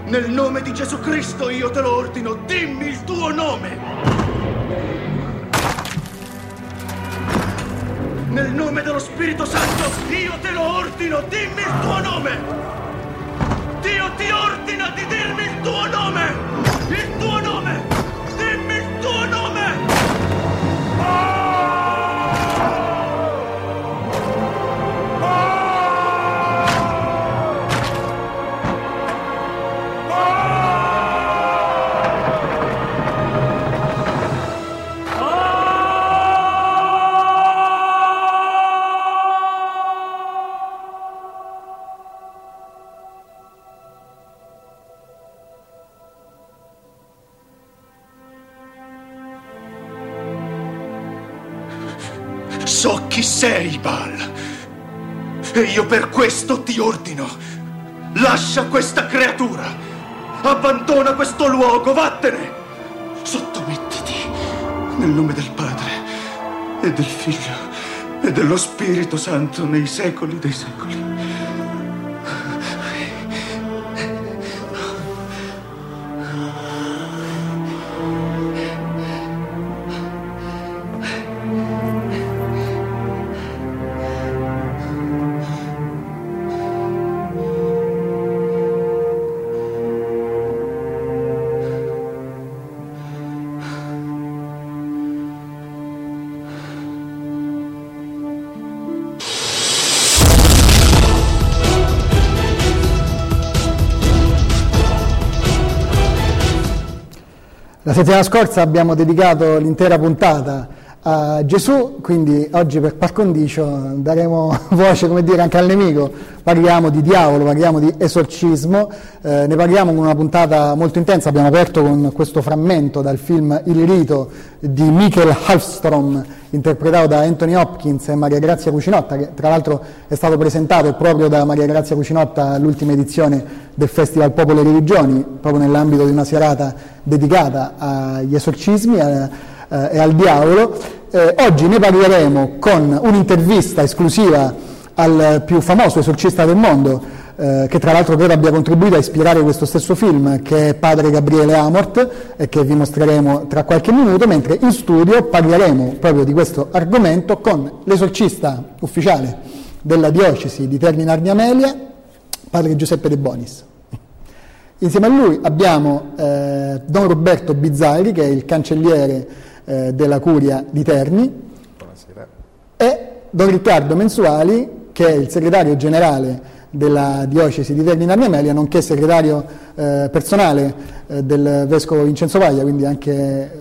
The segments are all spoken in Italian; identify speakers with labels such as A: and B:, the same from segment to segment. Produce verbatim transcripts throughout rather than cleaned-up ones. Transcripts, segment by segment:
A: Nel nome di Gesù Cristo io te lo ordino, dimmi il tuo nome! Nel nome dello Spirito Santo io te lo ordino, dimmi il tuo nome! Dio ti ordina di dirmi il tuo nome! Il tuo nome! Dimmi il tuo nome! So chi sei, Baal. E io per questo ti ordino. Lascia questa creatura. Abbandona questo luogo, vattene. Sottomettiti nel nome del Padre e del Figlio e dello Spirito Santo nei secoli dei secoli.
B: La settimana scorsa abbiamo dedicato l'intera puntata a Gesù, quindi oggi per par condicio daremo voce, come dire, anche al nemico. Parliamo di diavolo, parliamo di esorcismo, eh, ne parliamo con una puntata molto intensa. Abbiamo aperto con questo frammento dal film Il rito di Michael Hallström, interpretato da Anthony Hopkins e Maria Grazia Cucinotta, che tra l'altro è stato presentato proprio da Maria Grazia Cucinotta all'ultima edizione del Festival Popolo e Religioni, proprio nell'ambito di una serata dedicata agli esorcismi e, eh, e al diavolo. Eh, oggi ne parleremo con un'intervista esclusiva al più famoso esorcista del mondo, eh, che tra l'altro credo abbia contribuito a ispirare questo stesso film, che è padre Gabriele Amort, e che vi mostreremo tra qualche minuto, mentre in studio parleremo proprio di questo argomento con l'esorcista ufficiale della diocesi di Terni Arni Amelia, padre Giuseppe De Bonis. Insieme a lui abbiamo eh, Don Roberto Bizzarri, che è il cancelliere eh, della Curia di Terni.
C: Buonasera.
B: E Don Riccardo Mensuali, che è il segretario generale della diocesi di Terni Arni Amelia, nonché segretario eh, personale eh, del vescovo Vincenzo Paglia, quindi anche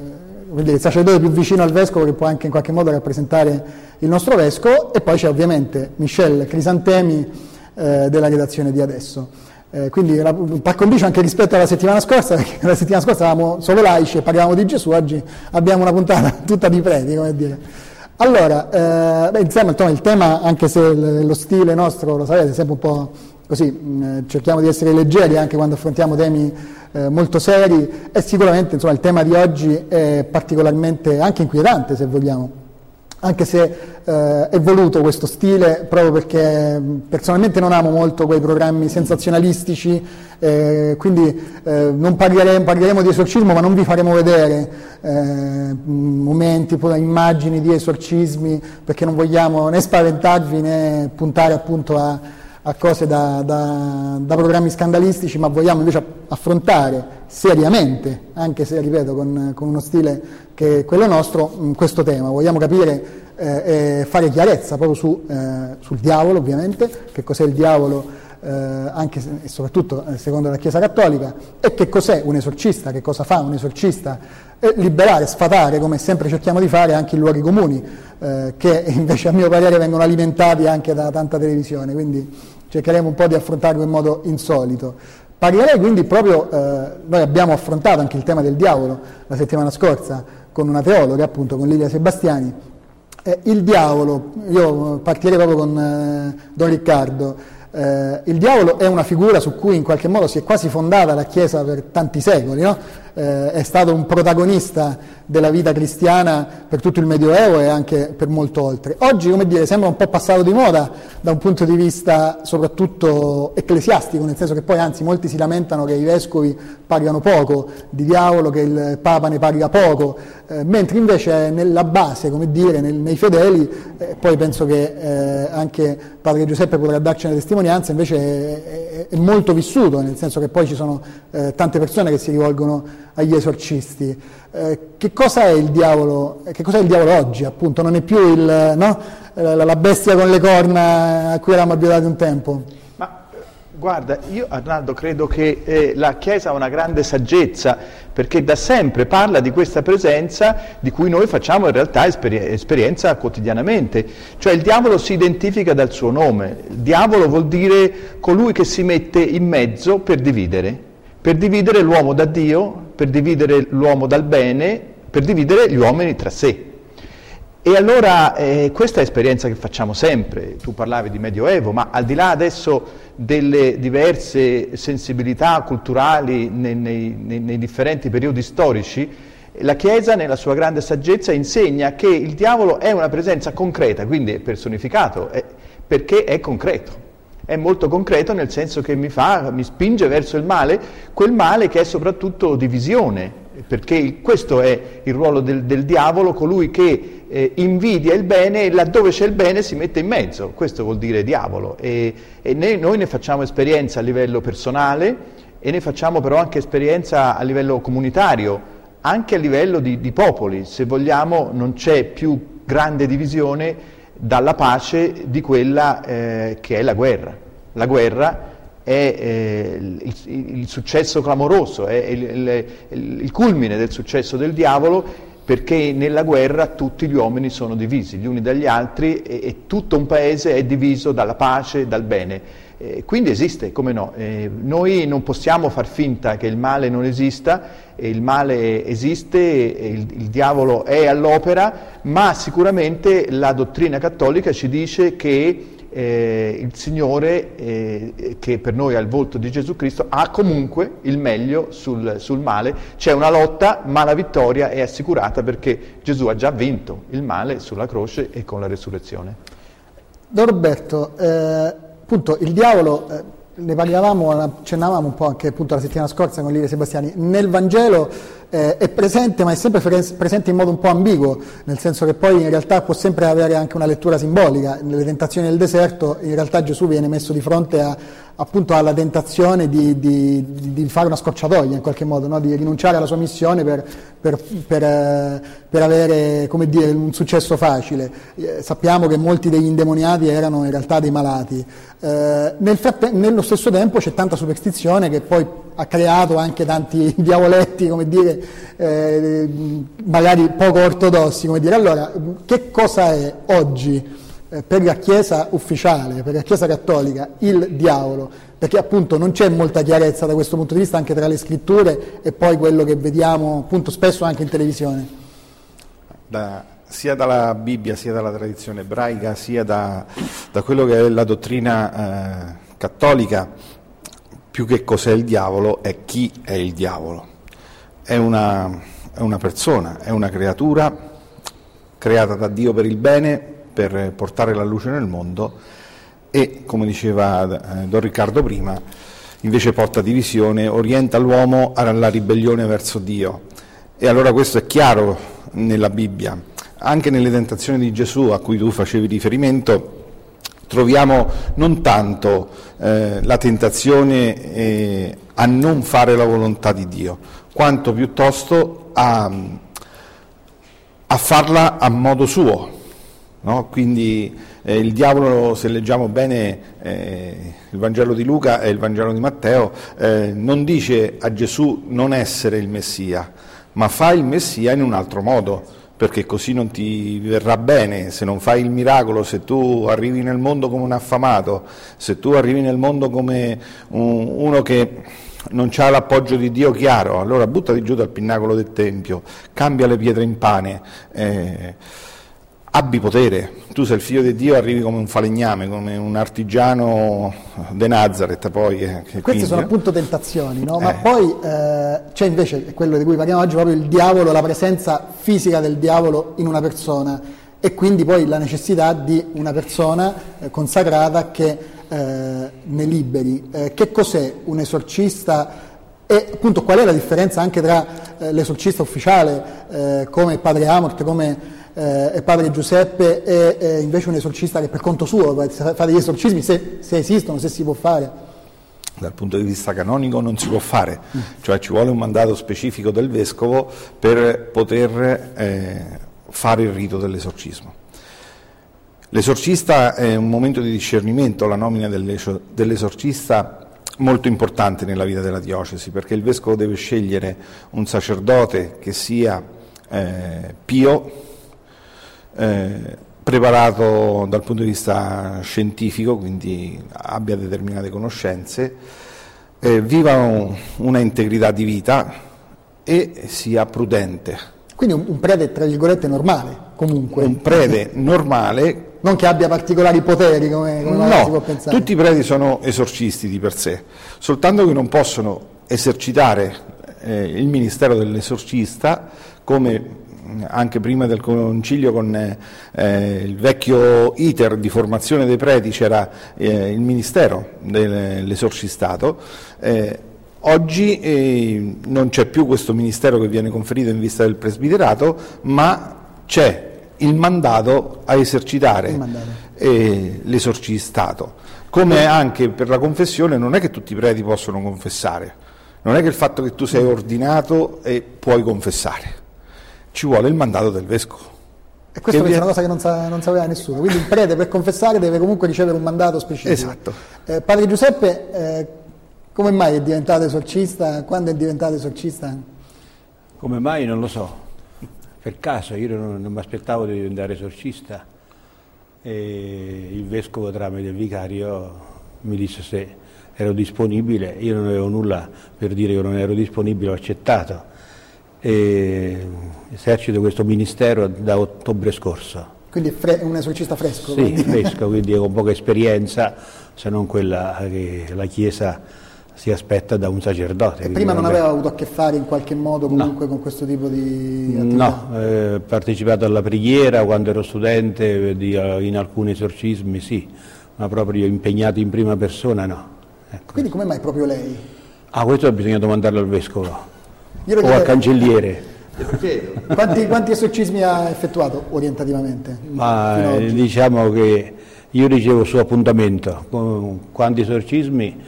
B: eh, il sacerdote più vicino al vescovo, che può anche in qualche modo rappresentare il nostro vescovo. E poi c'è ovviamente Michel Crisantemi eh, della redazione di Adesso. Eh, quindi la, par condicio anche rispetto alla settimana scorsa, perché la settimana scorsa eravamo solo laici e parlavamo di Gesù, oggi abbiamo una puntata tutta di preti, come dire. Allora, eh, beh, insomma, il tema, anche se lo stile nostro, lo sapete, è sempre un po' così, mh, cerchiamo di essere leggeri anche quando affrontiamo temi eh, molto seri, e sicuramente insomma, il tema di oggi è particolarmente anche inquietante, se vogliamo, anche se eh, è voluto questo stile proprio perché personalmente non amo molto quei programmi sensazionalistici, eh, quindi eh, non parleremo, parleremo di esorcismo, ma non vi faremo vedere eh, momenti, immagini di esorcismi, perché non vogliamo né spaventarvi né puntare appunto a, a cose da, da, da programmi scandalistici, ma vogliamo invece affrontare seriamente, anche se ripeto con, con uno stile che è quello nostro, questo tema. Vogliamo capire eh, e fare chiarezza proprio su, eh, sul diavolo, ovviamente, che cos'è il diavolo, eh, anche se, e soprattutto eh, secondo la Chiesa Cattolica, e che cos'è un esorcista, che cosa fa un esorcista, e liberare, sfatare, come sempre cerchiamo di fare, anche i luoghi comuni, eh, che invece a mio parere vengono alimentati anche da tanta televisione, quindi cercheremo un po' di affrontarlo in modo insolito. Parlerei quindi proprio, eh, noi abbiamo affrontato anche il tema del diavolo la settimana scorsa con una teologa, appunto con Lilia Sebastiani. Eh, il diavolo, io partirei proprio con eh, Don Riccardo, eh, il diavolo è una figura su cui in qualche modo si è quasi fondata la Chiesa per tanti secoli, no? eh, è stato un protagonista della vita cristiana per tutto il Medioevo e anche per molto oltre. Oggi, come dire, sembra un po' passato di moda da un punto di vista soprattutto ecclesiastico, nel senso che poi anzi molti si lamentano che i vescovi parlano poco di diavolo, che il Papa ne parla poco, eh, mentre invece nella base, come dire, nel, nei fedeli, eh, poi penso che eh, anche Padre Giuseppe potrà darci una testimonianza, invece è, è, è molto vissuto, nel senso che poi ci sono eh, tante persone che si rivolgono agli esorcisti. Eh, che cosa è il diavolo? Che cosa è il diavolo oggi? Appunto, non è più il, no? la, la bestia con le corna a cui eravamo abituati un tempo.
C: Ma guarda, io Arnaldo credo che eh, la Chiesa ha una grande saggezza, perché da sempre parla di questa presenza di cui noi facciamo in realtà esperi- esperienza quotidianamente. Cioè il diavolo si identifica dal suo nome. Il diavolo vuol dire colui che si mette in mezzo per dividere, per dividere l'uomo da Dio, per dividere l'uomo dal bene, per dividere gli uomini tra sé. E allora eh, questa è esperienza che facciamo sempre. Tu parlavi di Medioevo, ma al di là adesso delle diverse sensibilità culturali nei, nei, nei, nei differenti periodi storici, la Chiesa nella sua grande saggezza insegna che il diavolo è una presenza concreta, quindi è personificato, è, perché è concreto. È molto concreto nel senso che mi fa, mi spinge verso il male, quel male che è soprattutto divisione, perché questo è il ruolo del, del diavolo, colui che eh, invidia il bene e laddove c'è il bene si mette in mezzo, questo vuol dire diavolo. E, e ne, noi ne facciamo esperienza a livello personale e ne facciamo però anche esperienza a livello comunitario, anche a livello di, di popoli. Se vogliamo non c'è più grande divisione dalla pace di quella eh, che è la guerra. La guerra è eh, il, il successo clamoroso, è il, il, il culmine del successo del diavolo, perché nella guerra tutti gli uomini sono divisi gli uni dagli altri e, e tutto un paese è diviso dalla pace, dal bene. Eh, quindi esiste, come no. Eh, noi non possiamo far finta che il male non esista, e il male esiste, e il, il diavolo è all'opera, ma sicuramente la dottrina cattolica ci dice che eh, il Signore, eh, che per noi ha il volto di Gesù Cristo, ha comunque il meglio sul, sul male. C'è una lotta, ma la vittoria è assicurata perché Gesù ha già vinto il male sulla croce e con la resurrezione.
B: Don Roberto, eh, appunto il diavolo, eh, ne parlavamo, accennavamo un po' anche appunto la settimana scorsa con Livia Sebastiani, nel Vangelo eh, è presente, ma è sempre presente in modo un po' ambiguo, nel senso che poi in realtà può sempre avere anche una lettura simbolica. Nelle tentazioni del deserto in realtà Gesù viene messo di fronte a, appunto alla tentazione di, di, di fare una scorciatoia in qualche modo, no? Di rinunciare alla sua missione per, per, per, eh, per avere, come dire, un successo facile. Eh, sappiamo che molti degli indemoniati erano in realtà dei malati. Eh, nel fratte- nello stesso tempo c'è tanta superstizione che poi ha creato anche tanti diavoletti, come dire, eh, magari poco ortodossi, come dire. Allora, che cosa è oggi eh, per la Chiesa ufficiale, per la Chiesa cattolica, il diavolo? Perché appunto non c'è molta chiarezza da questo punto di vista anche tra le scritture e poi quello che vediamo appunto spesso anche in televisione.
D: Da, sia dalla Bibbia, sia dalla tradizione ebraica, sia da, da quello che è la dottrina eh, cattolica, più che cos'è il diavolo è chi è il diavolo. È una, è una persona, è una creatura creata da Dio per il bene, per portare la luce nel mondo e, come diceva eh, Don Riccardo prima, invece porta divisione, orienta l'uomo alla ribellione verso Dio. E allora questo è chiaro nella Bibbia. Anche nelle tentazioni di Gesù, a cui tu facevi riferimento, troviamo non tanto eh, la tentazione eh, a non fare la volontà di Dio, quanto piuttosto a, a farla a modo suo, no? Quindi eh, il diavolo, se leggiamo bene eh, il Vangelo di Luca e il Vangelo di Matteo, eh, non dice a Gesù non essere il Messia, ma fa il Messia in un altro modo, perché così non ti verrà bene. Se non fai il miracolo, se tu arrivi nel mondo come un affamato, se tu arrivi nel mondo come un, uno che non ha l'appoggio di Dio chiaro, allora buttati giù dal pinnacolo del Tempio, cambia le pietre in pane, eh, abbi potere. Tu sei il figlio di Dio, arrivi come un falegname, come un artigiano de Nazareth. Poi, eh,
B: Queste
D: quindi,
B: sono appunto tentazioni, no? Ma
D: eh.
B: poi eh, c'è invece quello di cui parliamo oggi, proprio il diavolo, la presenza fisica del diavolo in una persona, e quindi poi la necessità di una persona eh, consacrata che eh, ne liberi. Eh, che cos'è un esorcista e appunto qual è la differenza anche tra eh, l'esorcista ufficiale eh, come Padre Amort, come eh, e Padre Giuseppe, e, e invece un esorcista che per conto suo fa degli esorcismi, se, se esistono, se si può fare?
D: Dal punto di vista canonico non si può fare, mm. cioè ci vuole un mandato specifico del vescovo per poter eh, fare il rito dell'esorcismo. L'esorcista è un momento di discernimento, la nomina dell'esorcista molto importante nella vita della diocesi, perché il vescovo deve scegliere un sacerdote che sia eh, pio, eh, preparato dal punto di vista scientifico, quindi abbia determinate conoscenze, eh, viva un, una integrità di vita e sia prudente.
B: Quindi un, un prete, tra virgolette, normale, comunque.
D: Un prete normale.
B: Non che abbia particolari poteri, come, come
D: no,
B: si può pensare.
D: Tutti i preti sono esorcisti di per sé, soltanto che non possono esercitare eh, il ministero dell'esorcista, come anche prima del concilio con eh, il vecchio iter di formazione dei preti c'era eh, il ministero dell'esorcistato. Eh, oggi eh, non c'è più questo ministero che viene conferito in vista del presbiterato, ma c'è il mandato a esercitare il mandato. Eh, l'esorcistato. Come anche per la confessione, non è che tutti i preti possono confessare, non è che il fatto che tu sei ordinato e puoi confessare, ci vuole il mandato del vescovo.
B: E questa è una cosa che non, sa, non sapeva nessuno, quindi il prete per confessare deve comunque ricevere un mandato specifico.
D: Esatto.
B: Eh, Padre Giuseppe, eh, come mai è diventato esorcista? Quando è diventato esorcista?
E: Come mai non lo so. Per caso, io non, non mi aspettavo di diventare esorcista, e il vescovo tramite il vicario mi disse se ero disponibile, io non avevo nulla per dire che non ero disponibile, ho accettato e esercito questo ministero da ottobre scorso.
B: Quindi è un esorcista fresco?
E: Sì, quindi. fresco, quindi con poca esperienza, se non quella che la Chiesa si aspetta da un sacerdote.
B: E prima non aveva avuto a che fare in qualche modo comunque no. con questo tipo di attività?
E: No, ho eh, partecipato alla preghiera quando ero studente, di, in alcuni esorcismi sì, ma proprio impegnato in prima persona no. Ecco.
B: Quindi come mai proprio lei?
E: Ah, questo bisogna domandarlo al vescovo
B: Io
E: o al cancelliere.
B: quanti, quanti esorcismi ha effettuato orientativamente?
E: Ma eh, diciamo che io ricevo su appuntamento, quanti esorcismi?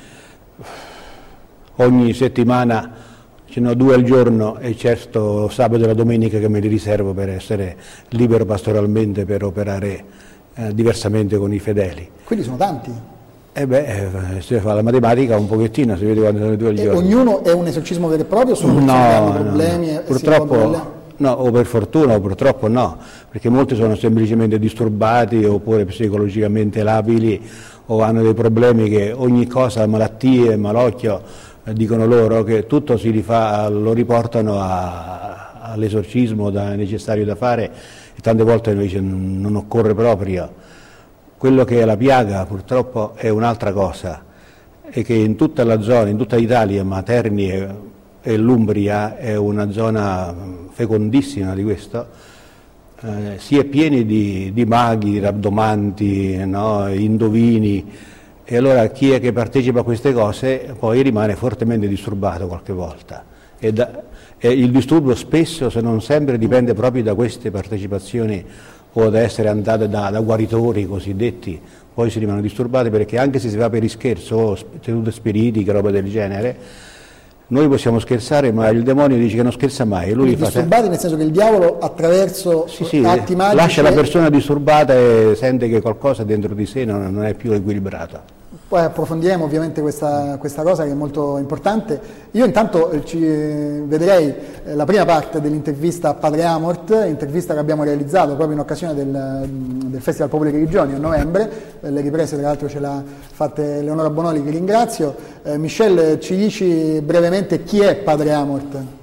E: Ogni settimana ce ne ho due al giorno e certo sabato e la domenica che me li riservo per essere libero pastoralmente per operare eh, diversamente con i fedeli.
B: Quindi sono tanti?
E: Eh beh, se fa la matematica un pochettino, si vede quando sono due al
B: e
E: giorno.
B: Ognuno è un esorcismo vero e proprio o sono persone
E: no,
B: che hanno
E: no,
B: problemi?
E: No. Purtroppo, no, o per fortuna o purtroppo no, perché molti sono semplicemente disturbati oppure psicologicamente labili o hanno dei problemi che ogni cosa, malattie, malocchio, dicono loro che tutto si rifà, lo riportano a, all'esorcismo da, necessario da fare e tante volte invece non occorre proprio. Quello che è la piaga purtroppo è un'altra cosa, è che in tutta la zona, in tutta l'Italia, ma Terni e, e l'Umbria è una zona fecondissima di questo, eh, si è pieni di, di maghi, rabdomanti, no, indovini. E allora chi è che partecipa a queste cose poi rimane fortemente disturbato qualche volta. E, da, e il disturbo spesso, se non sempre, dipende proprio da queste partecipazioni o da essere andate da, da guaritori cosiddetti, poi si rimangono disturbati perché anche se si va per ischerzo o tenute spiritiche, roba del genere, noi possiamo scherzare ma il demonio dice che non scherza mai. E lui fa
B: disturbati se... nel senso che il diavolo attraverso
E: sì, sì,
B: atti magici
E: lascia la persona disturbata e sente che qualcosa dentro di sé non, non è più equilibrato.
B: Poi approfondiremo ovviamente questa, questa cosa che è molto importante. Io intanto eh, ci, eh, vedrei eh, la prima parte dell'intervista a Padre Amort, intervista che abbiamo realizzato proprio in occasione del, del Festival Popoli e Religioni a novembre, eh, le riprese tra l'altro ce l'ha fatte Leonora Bonoli che ringrazio. Eh, Michelle, ci dici brevemente chi è Padre Amort?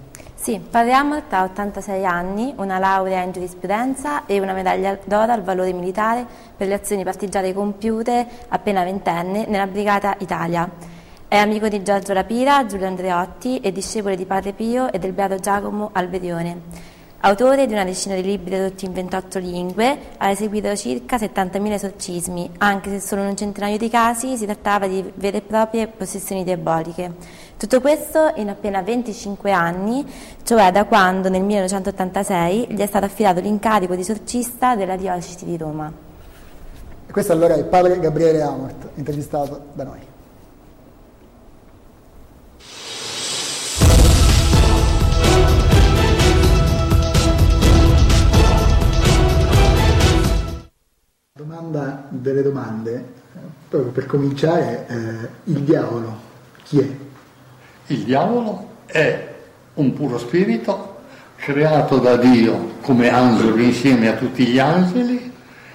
F: Sì, padre Amort ha ottantasei anni, una laurea in giurisprudenza e una medaglia d'oro al valore militare per le azioni partigiane compiute appena ventenne nella Brigata Italia. È amico di Giorgio Lapira, Giulio Andreotti e discepolo di Padre Pio e del beato Giacomo Alberione. Autore di una decina di libri tradotti in ventotto lingue, ha eseguito circa settantamila esorcismi, anche se solo in un centinaio di casi si trattava di vere e proprie possessioni diaboliche. Tutto questo in appena venticinque anni, cioè da quando nel millenovecentottantasei gli è stato affidato l'incarico di esorcista della diocesi di Roma.
B: E questo allora è il padre Gabriele Amort, intervistato da noi. Domanda delle domande, proprio per cominciare, eh, il diavolo chi è?
G: Il diavolo è un puro spirito creato da Dio come angelo insieme a tutti gli angeli,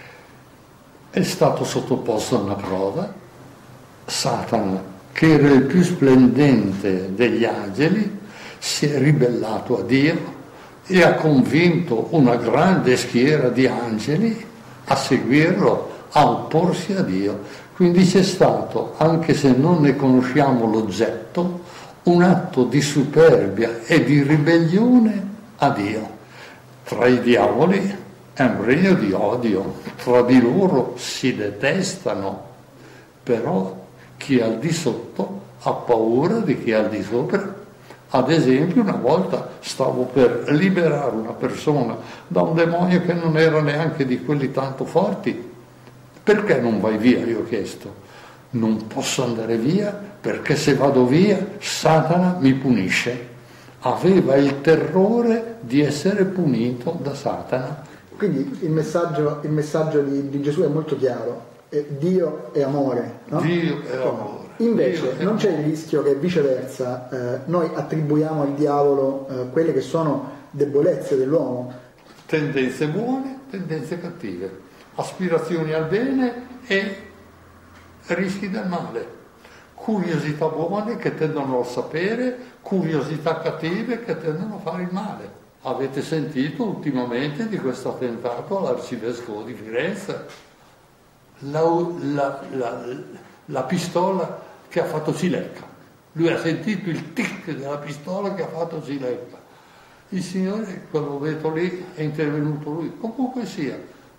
G: è stato sottoposto a una prova. Satana, che era il più splendente degli angeli, si è ribellato a Dio e ha convinto una grande schiera di angeli a seguirlo, a opporsi a Dio. Quindi c'è stato, anche se non ne conosciamo l'oggetto, un atto di superbia e di ribellione a Dio. Tra i diavoli è un regno di odio, tra di loro si detestano, però chi è al di sotto ha paura di chi è al di sopra. Ad esempio, una volta stavo per liberare una persona da un demonio che non era neanche di quelli tanto forti. Perché non vai via? Io ho chiesto. Non posso andare via perché se vado via Satana mi punisce. Aveva il terrore di essere punito da Satana.
B: Quindi il messaggio, il messaggio di, di Gesù è molto chiaro. È Dio è amore, no?
G: Dio è amore.
B: Invece non c'è il rischio che viceversa eh, noi attribuiamo al diavolo eh, quelle che sono debolezze dell'uomo?
G: Tendenze buone, tendenze cattive, aspirazioni al bene e rischi del male, curiosità buone che tendono al sapere, curiosità cattive che tendono a fare il male. Avete sentito ultimamente di questo attentato all'arcivescovo di Firenze? La, la, la, la pistola che ha fatto Cilecca. Lui ha sentito il tic della pistola che ha fatto Cilecca. Il Signore, quello vedo lì, è intervenuto lui. Comunque sia,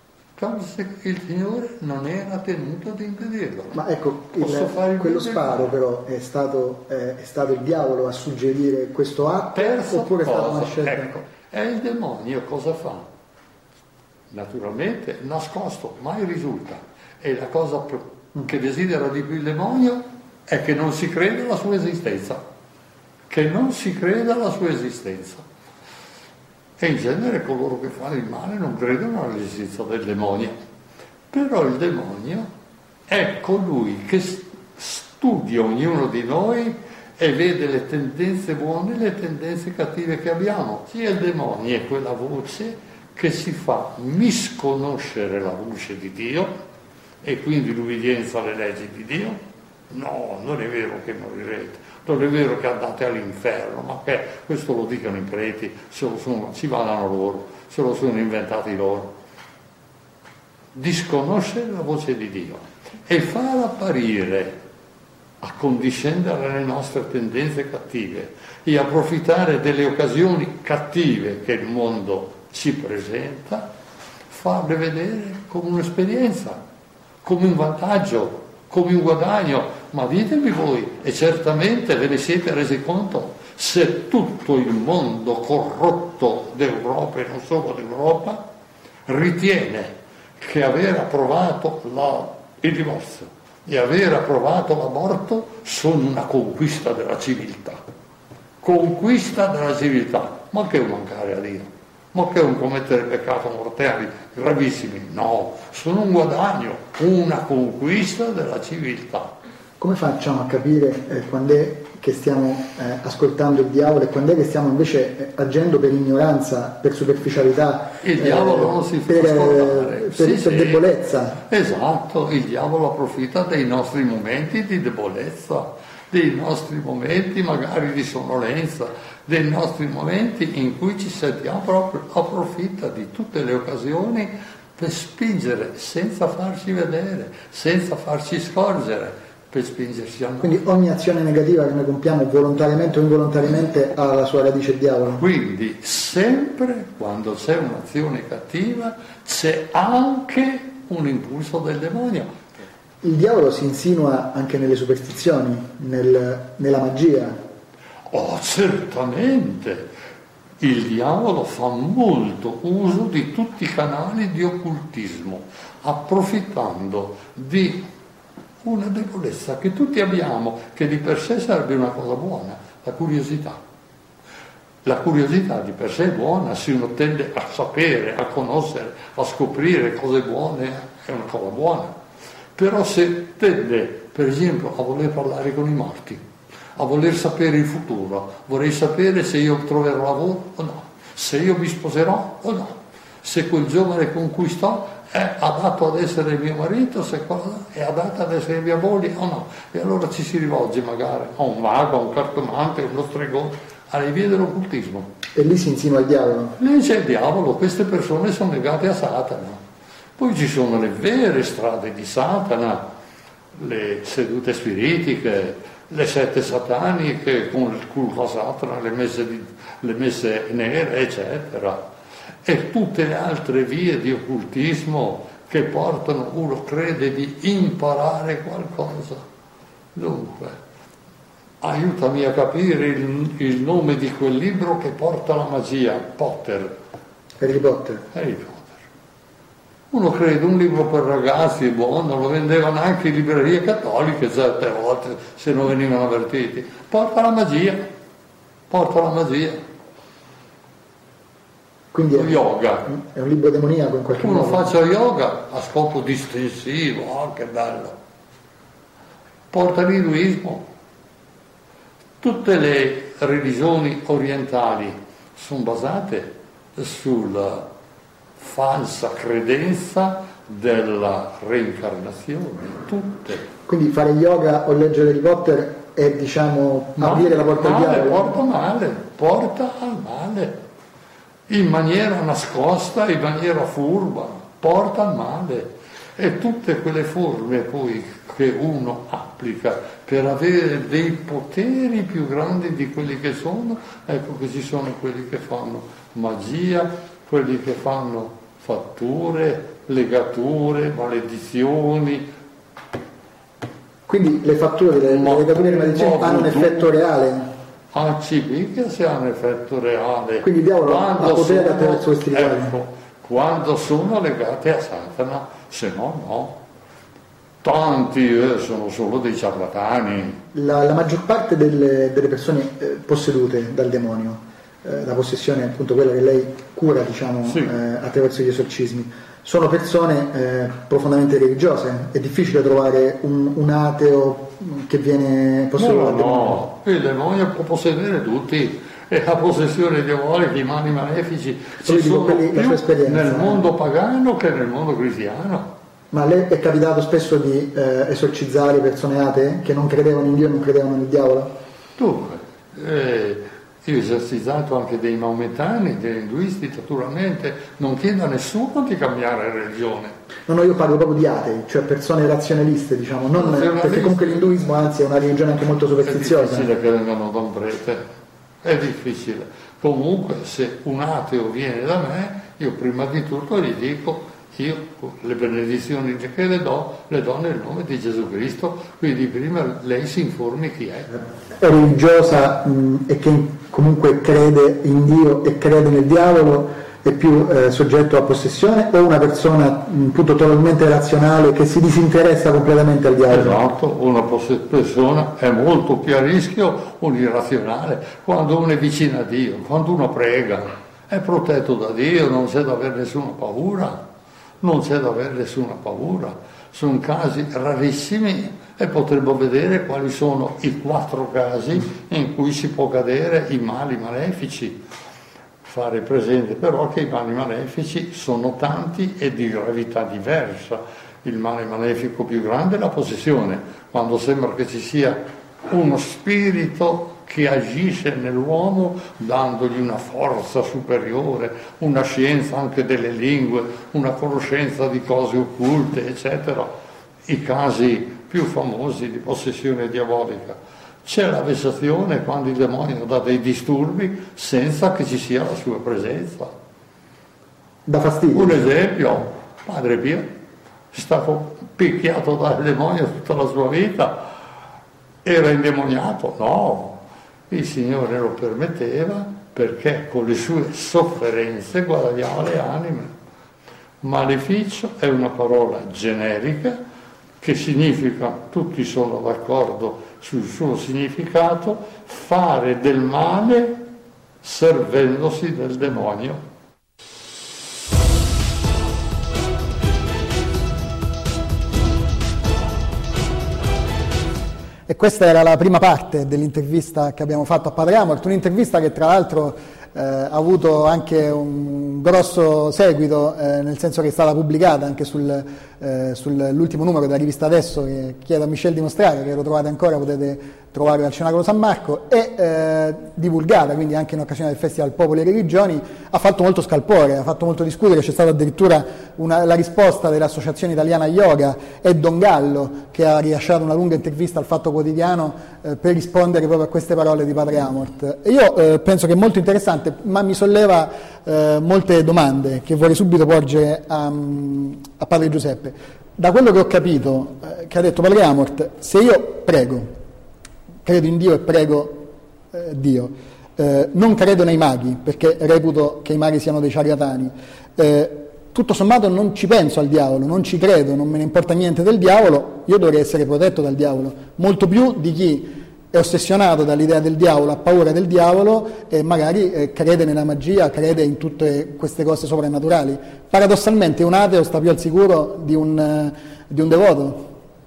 G: il Signore non era tenuto ad impedirlo.
B: Ma ecco, il, quello sparo però è stato, eh, è stato il diavolo a suggerire questo atto?
G: Terza
B: oppure
G: cosa,
B: è stata una scelta?
G: Ecco, è il demonio cosa fa? Naturalmente nascosto, mai risulta. E la cosa che desidera di più il demonio è che non si creda alla sua esistenza, che non si creda alla sua esistenza. E in genere coloro che fanno il male non credono all'esistenza del demonio. Però il demonio è colui che studia ognuno di noi e vede le tendenze buone e le tendenze cattive che abbiamo. Sia il demonio è quella voce che si fa misconoscere la voce di Dio e quindi l'ubbidienza alle leggi di Dio. No, non è vero che morirete, non è vero che andate all'inferno, ma che questo lo dicono i preti, se lo sono, ci vadano loro, se lo sono inventati loro. Disconoscere la voce di Dio e far apparire, accondiscendere alle nostre tendenze cattive e approfittare delle occasioni cattive che il mondo ci presenta, farle vedere come un'esperienza, come un vantaggio, come un guadagno. Ma ditemi voi, e certamente ve ne siete resi conto, se tutto il mondo corrotto d'Europa e non solo d'Europa ritiene che aver approvato la, il divorzio e aver approvato l'aborto sono una conquista della civiltà. Conquista della civiltà. Ma che è un mancare a Dio? Ma che è un commettere peccati mortali gravissimi? No, sono un guadagno, una conquista della civiltà.
B: Come facciamo a capire eh, quando è che stiamo eh, ascoltando il diavolo e quando è che stiamo invece eh, agendo per ignoranza, per superficialità,
G: il diavolo eh, non si fa
B: per,
G: ascoltare.
B: per,
G: Sì,
B: per
G: sì.
B: debolezza?
G: Esatto, il diavolo approfitta dei nostri momenti di debolezza, dei nostri momenti magari di sonnolenza, dei nostri momenti in cui ci sentiamo proprio, approfitta di tutte le occasioni per spingere senza farci vedere, senza farci scorgere, per spingersi a noi.
B: Quindi ogni azione negativa che noi compiamo volontariamente o involontariamente ha la sua radice diavolo.
G: Quindi sempre quando c'è un'azione cattiva c'è anche un impulso del demonio.
B: Il diavolo si insinua anche nelle superstizioni, nel, nella magia.
G: Oh, certamente! Il diavolo fa molto uso di tutti i canali di occultismo, approfittando di una debolezza che tutti abbiamo, che di per sé sarebbe una cosa buona, la curiosità. La curiosità di per sé è buona, se uno tende a sapere, a conoscere, a scoprire cose buone, è una cosa buona. Però se tende, per esempio, a voler parlare con i morti, a voler sapere il futuro, vorrei sapere se io troverò lavoro o no, se io mi sposerò o no, se quel giovane con cui sto è adatto ad essere mio marito, se cosa è adatta ad essere mia moglie o no. E allora ci si rivolge magari a un mago, a un cartomante, a uno stregone, alle vie dell'occultismo.
B: E lì si insinua il diavolo.
G: Lì c'è il diavolo, queste persone sono legate a Satana. Poi ci sono le vere strade di Satana, le sedute spiritiche, le sette sataniche con il culto a Satana, le messe, di, le messe nere, eccetera. E tutte le altre vie di occultismo che portano, uno crede di imparare qualcosa. Dunque, aiutami a capire il, il nome di quel libro che porta la magia, Potter.
B: Harry Potter.
G: Harry Potter. Uno crede un libro per ragazzi, è buono, lo vendevano anche in librerie cattoliche certe volte, se non venivano avvertiti. Porta la magia, porta la magia.
B: Quindi
G: lo
B: è,
G: yoga.
B: È un libro demoniaco in qualche
G: Uno
B: modo.
G: Uno faccia yoga a scopo distensivo, oh che bello. Porta l'induismo. Tutte le religioni orientali sono basate sulla falsa credenza della reincarnazione, tutte.
B: Quindi fare yoga o leggere Harry Potter è, diciamo,
G: Ma
B: aprire la porta al
G: male,
B: diavolo?
G: Porta male, porta al male, in maniera nascosta, in maniera furba, porta al male. E tutte quelle forme poi che uno applica per avere dei poteri più grandi di quelli che sono, ecco che ci sono quelli che fanno magia, quelli che fanno fatture, legature, maledizioni.
B: Quindi le fatture, le, le legature e le maledizioni hanno un effetto reale?
G: Ah, sì, che se hanno un effetto reale.
B: Quindi il diavolo ha potere attraverso questi rituali.
G: Ecco, quando sono legate a Satana, se no no. Tanti eh, sono solo dei ciarlatani.
B: La, la maggior parte delle, delle persone eh, possedute dal demonio, eh, la possessione è appunto quella che lei cura, diciamo,
G: sì.
B: eh, attraverso gli esorcismi, sono persone eh, profondamente religiose. È difficile trovare un, un ateo che viene posseduto
G: no,
B: dal demonio.
G: No, il demonio può possedere tutti, e la possessione diabolica, i mani malefici ci sono
B: quelli,
G: più nel mondo pagano che nel mondo cristiano.
B: Ma a lei è capitato spesso di eh, esorcizzare persone atee che non credevano in Dio e non credevano nel diavolo?
G: Dunque, eh, io ho esercitato anche dei maometani, degli induisti, naturalmente, non chiedo a nessuno di cambiare religione.
B: No, no, io parlo proprio di atei, cioè persone razionaliste, diciamo, non, perché comunque l'induismo, anzi, è una religione anche molto superstiziosa.
G: È difficile che vengano da un prete, è difficile. Comunque, se un ateo viene da me, io prima di tutto gli dico: io le benedizioni che le do, le do nel nome di Gesù Cristo, quindi prima lei si informi chi è.
B: È religiosa mh, e che comunque crede in Dio e crede nel diavolo, è più eh, soggetto a possessione, o una persona mh, appunto totalmente razionale che si disinteressa completamente al diavolo?
G: Esatto, una persona è molto più a rischio un irrazionale, quando uno è vicino a Dio, quando uno prega, è protetto da Dio, non c'è da avere nessuna paura. Non c'è da avere nessuna paura, sono casi rarissimi e potremmo vedere quali sono i quattro casi in cui si può cadere in mali malefici. Fare presente però che i mali malefici sono tanti e di gravità diversa. Il male malefico più grande è la possessione, quando sembra che ci sia uno spirito che agisce nell'uomo dandogli una forza superiore, una scienza anche delle lingue, una conoscenza di cose occulte, eccetera. I casi più famosi di possessione diabolica. C'è la vessazione quando il demonio dà dei disturbi senza che ci sia la sua presenza.
B: Da fastidio.
G: Un esempio, Padre Pio è stato picchiato dal demonio tutta la sua vita, era indemoniato? No, il Signore lo permetteva perché con le sue sofferenze guadagnava le anime. Maleficio è una parola generica che significa, tutti sono d'accordo sul suo significato, fare del male servendosi del demonio.
B: E questa era la prima parte dell'intervista che abbiamo fatto a Padre Amort, un'intervista che tra l'altro eh, ha avuto anche un grosso seguito, eh, nel senso che è stata pubblicata anche sul, eh, sull'ultimo numero della rivista Adesso, che chiedo a Michel di mostrare, che lo trovate ancora, potete trovare al Cenacolo San Marco, e eh, divulgata quindi anche in occasione del Festival Popoli e Religioni. Ha fatto molto scalpore, ha fatto molto discutere, c'è stata addirittura una, la risposta dell'Associazione Italiana Yoga e Don Gallo, che ha rilasciato una lunga intervista al Fatto Quotidiano eh, per rispondere proprio a queste parole di Padre Amort. E io eh, penso che è molto interessante, ma mi solleva eh, molte domande che vorrei subito porgere a, a Padre Giuseppe. Da quello che ho capito, eh, che ha detto Padre Amort, se io prego, credo in Dio e prego eh, Dio, eh, non credo nei maghi, perché reputo che i maghi siano dei ciarlatani, eh, tutto sommato non ci penso al diavolo, non ci credo, non me ne importa niente del diavolo, io dovrei essere protetto dal diavolo, molto più di chi è ossessionato dall'idea del diavolo, ha paura del diavolo e magari eh, crede nella magia, crede in tutte queste cose soprannaturali. Paradossalmente un ateo sta più al sicuro di un, eh, di un devoto?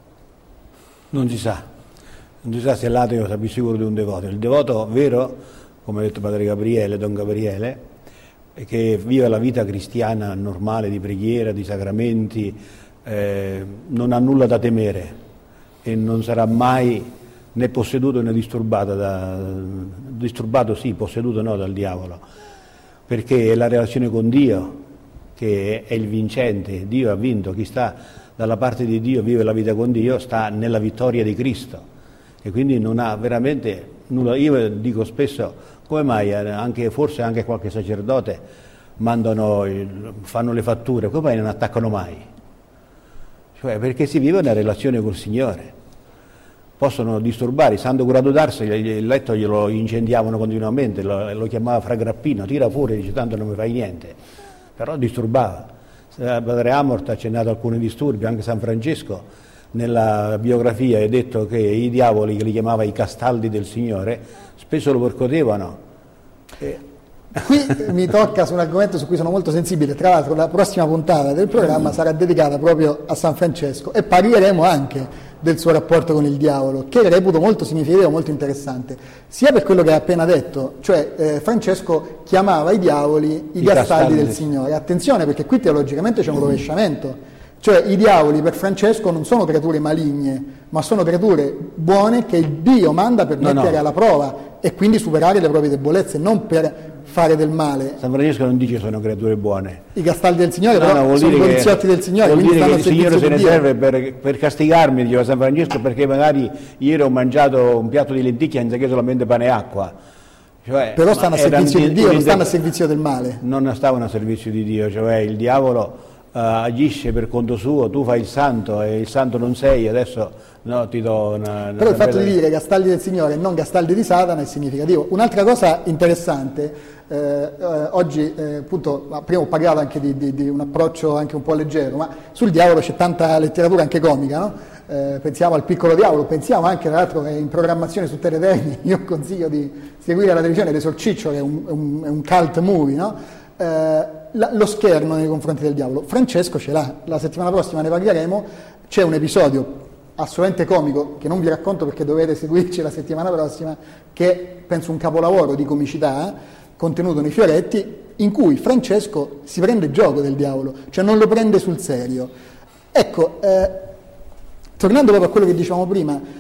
E: Non si sa. Non si sa se l'ateo sta più sicuro di un devoto. Il devoto vero, come ha detto Padre Gabriele, Don Gabriele, che vive la vita cristiana normale di preghiera, di sacramenti, eh, non ha nulla da temere e non sarà mai né posseduto né disturbato, da, disturbato sì, posseduto no dal diavolo, perché è la relazione con Dio che è il vincente. Dio ha vinto, chi sta dalla parte di Dio, vive la vita con Dio, sta nella vittoria di Cristo. E quindi non ha veramente nulla. Io dico spesso, come mai anche, forse anche qualche sacerdote mandano, fanno le fatture, come mai non attaccano mai? Cioè, perché si vive una relazione col Signore. Possono disturbare, Santo Curato d'Ars, il letto glielo incendiavano continuamente, lo, lo chiamava Fra Grappino, tira fuori, dice tanto non mi fai niente, però disturbava. Padre Amort ha accennato alcuni disturbi, anche San Francesco nella biografia è detto che i diavoli, che li chiamava i castaldi del Signore, spesso lo percuotevano. E...
B: Qui mi tocca su un argomento su cui sono molto sensibile, tra l'altro la prossima puntata del programma sarà dedicata proprio a San Francesco e parleremo anche del suo rapporto con il diavolo, che reputo molto significativo, molto interessante, sia per quello che ha appena detto, cioè eh, Francesco chiamava i diavoli i, I gastaldi, gastaldi del Signore. Attenzione, perché qui teologicamente c'è un rovesciamento. Cioè i diavoli per Francesco non sono creature maligne, ma sono creature buone che il Dio manda per mettere no, no. alla prova e quindi superare le proprie debolezze, non per fare del male.
E: San Francesco non dice sono creature buone.
B: I gastaldi del Signore,
E: no,
B: però
E: no,
B: sono i poliziotti del Signore.
E: Vuol dire che il Signore se ne
B: Dio.
E: serve per, per castigarmi, diceva San Francesco, perché magari ieri ho mangiato un piatto di lenticchie anziché solamente pane e acqua. Cioè,
B: però stanno a servizio di Dio, non stanno a
E: inter...
B: servizio del male.
E: Non stavano a servizio di Dio, cioè il diavolo Uh, agisce per conto suo, tu fai il santo e il santo non sei, adesso no, ti do una... una
B: Però il fatto
E: bella...
B: di dire gastaldi del Signore e non gastaldi di Satana è significativo. Un'altra cosa interessante, eh, eh, oggi eh, appunto, prima ho parlato anche di, di, di un approccio anche un po' leggero, ma sul diavolo c'è tanta letteratura anche comica, no? Eh, pensiamo al Piccolo Diavolo, pensiamo anche tra l'altro che in programmazione su Teleterni io consiglio di seguire la televisione l'Esorciccio, che è un, è un, è un cult movie, no? Eh, la, lo scherno nei confronti del diavolo. Francesco ce l'ha, la settimana prossima ne parleremo, c'è un episodio assolutamente comico che non vi racconto perché dovete seguirci la settimana prossima, che è, penso, un capolavoro di comicità contenuto nei Fioretti, in cui Francesco si prende gioco del diavolo, cioè non lo prende sul serio. Ecco, eh, tornando proprio a quello che dicevamo prima,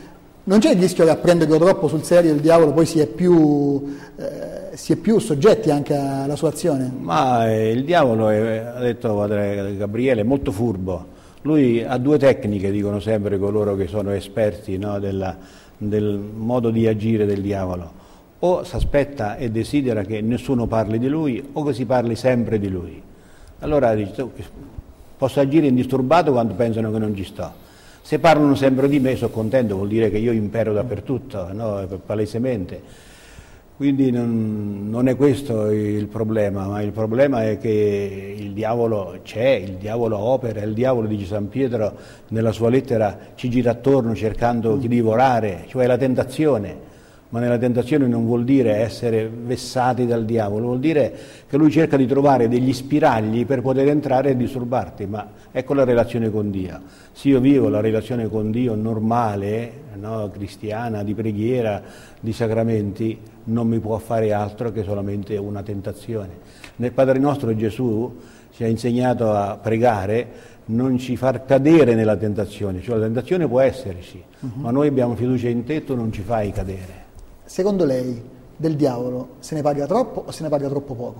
B: Non c'è il rischio che a prenderlo troppo sul serio il diavolo poi si è più, eh, si è più soggetti anche alla sua azione?
E: Ma eh, il diavolo, è, ha detto padre Gabriele, è molto furbo. Lui ha due tecniche, dicono sempre coloro che sono esperti, no, della, del modo di agire del diavolo. O si aspetta e desidera che nessuno parli di lui, o che si parli sempre di lui. Allora dice, posso agire indisturbato quando pensano che non ci sto. Se parlano sempre di me sono contento, vuol dire che io impero dappertutto, no? Palesemente. Quindi non, non è questo il problema, ma il problema è che il diavolo c'è, il diavolo opera, il diavolo, dice San Pietro nella sua lettera, ci gira attorno cercando di divorare, cioè la tentazione. Ma nella tentazione non vuol dire essere vessati dal diavolo, vuol dire che lui cerca di trovare degli spiragli per poter entrare e disturbarti, ma ecco la relazione con Dio. Se io vivo la relazione con Dio normale, no, cristiana, di preghiera, di sacramenti, non mi può fare altro che solamente una tentazione. Nel Padre nostro Gesù ci ha insegnato a pregare, non ci far cadere nella tentazione, cioè la tentazione può esserci, uh-huh. ma noi abbiamo fiducia in te, tu non ci fai cadere.
B: Secondo lei del diavolo se ne parla troppo o se ne parla troppo poco?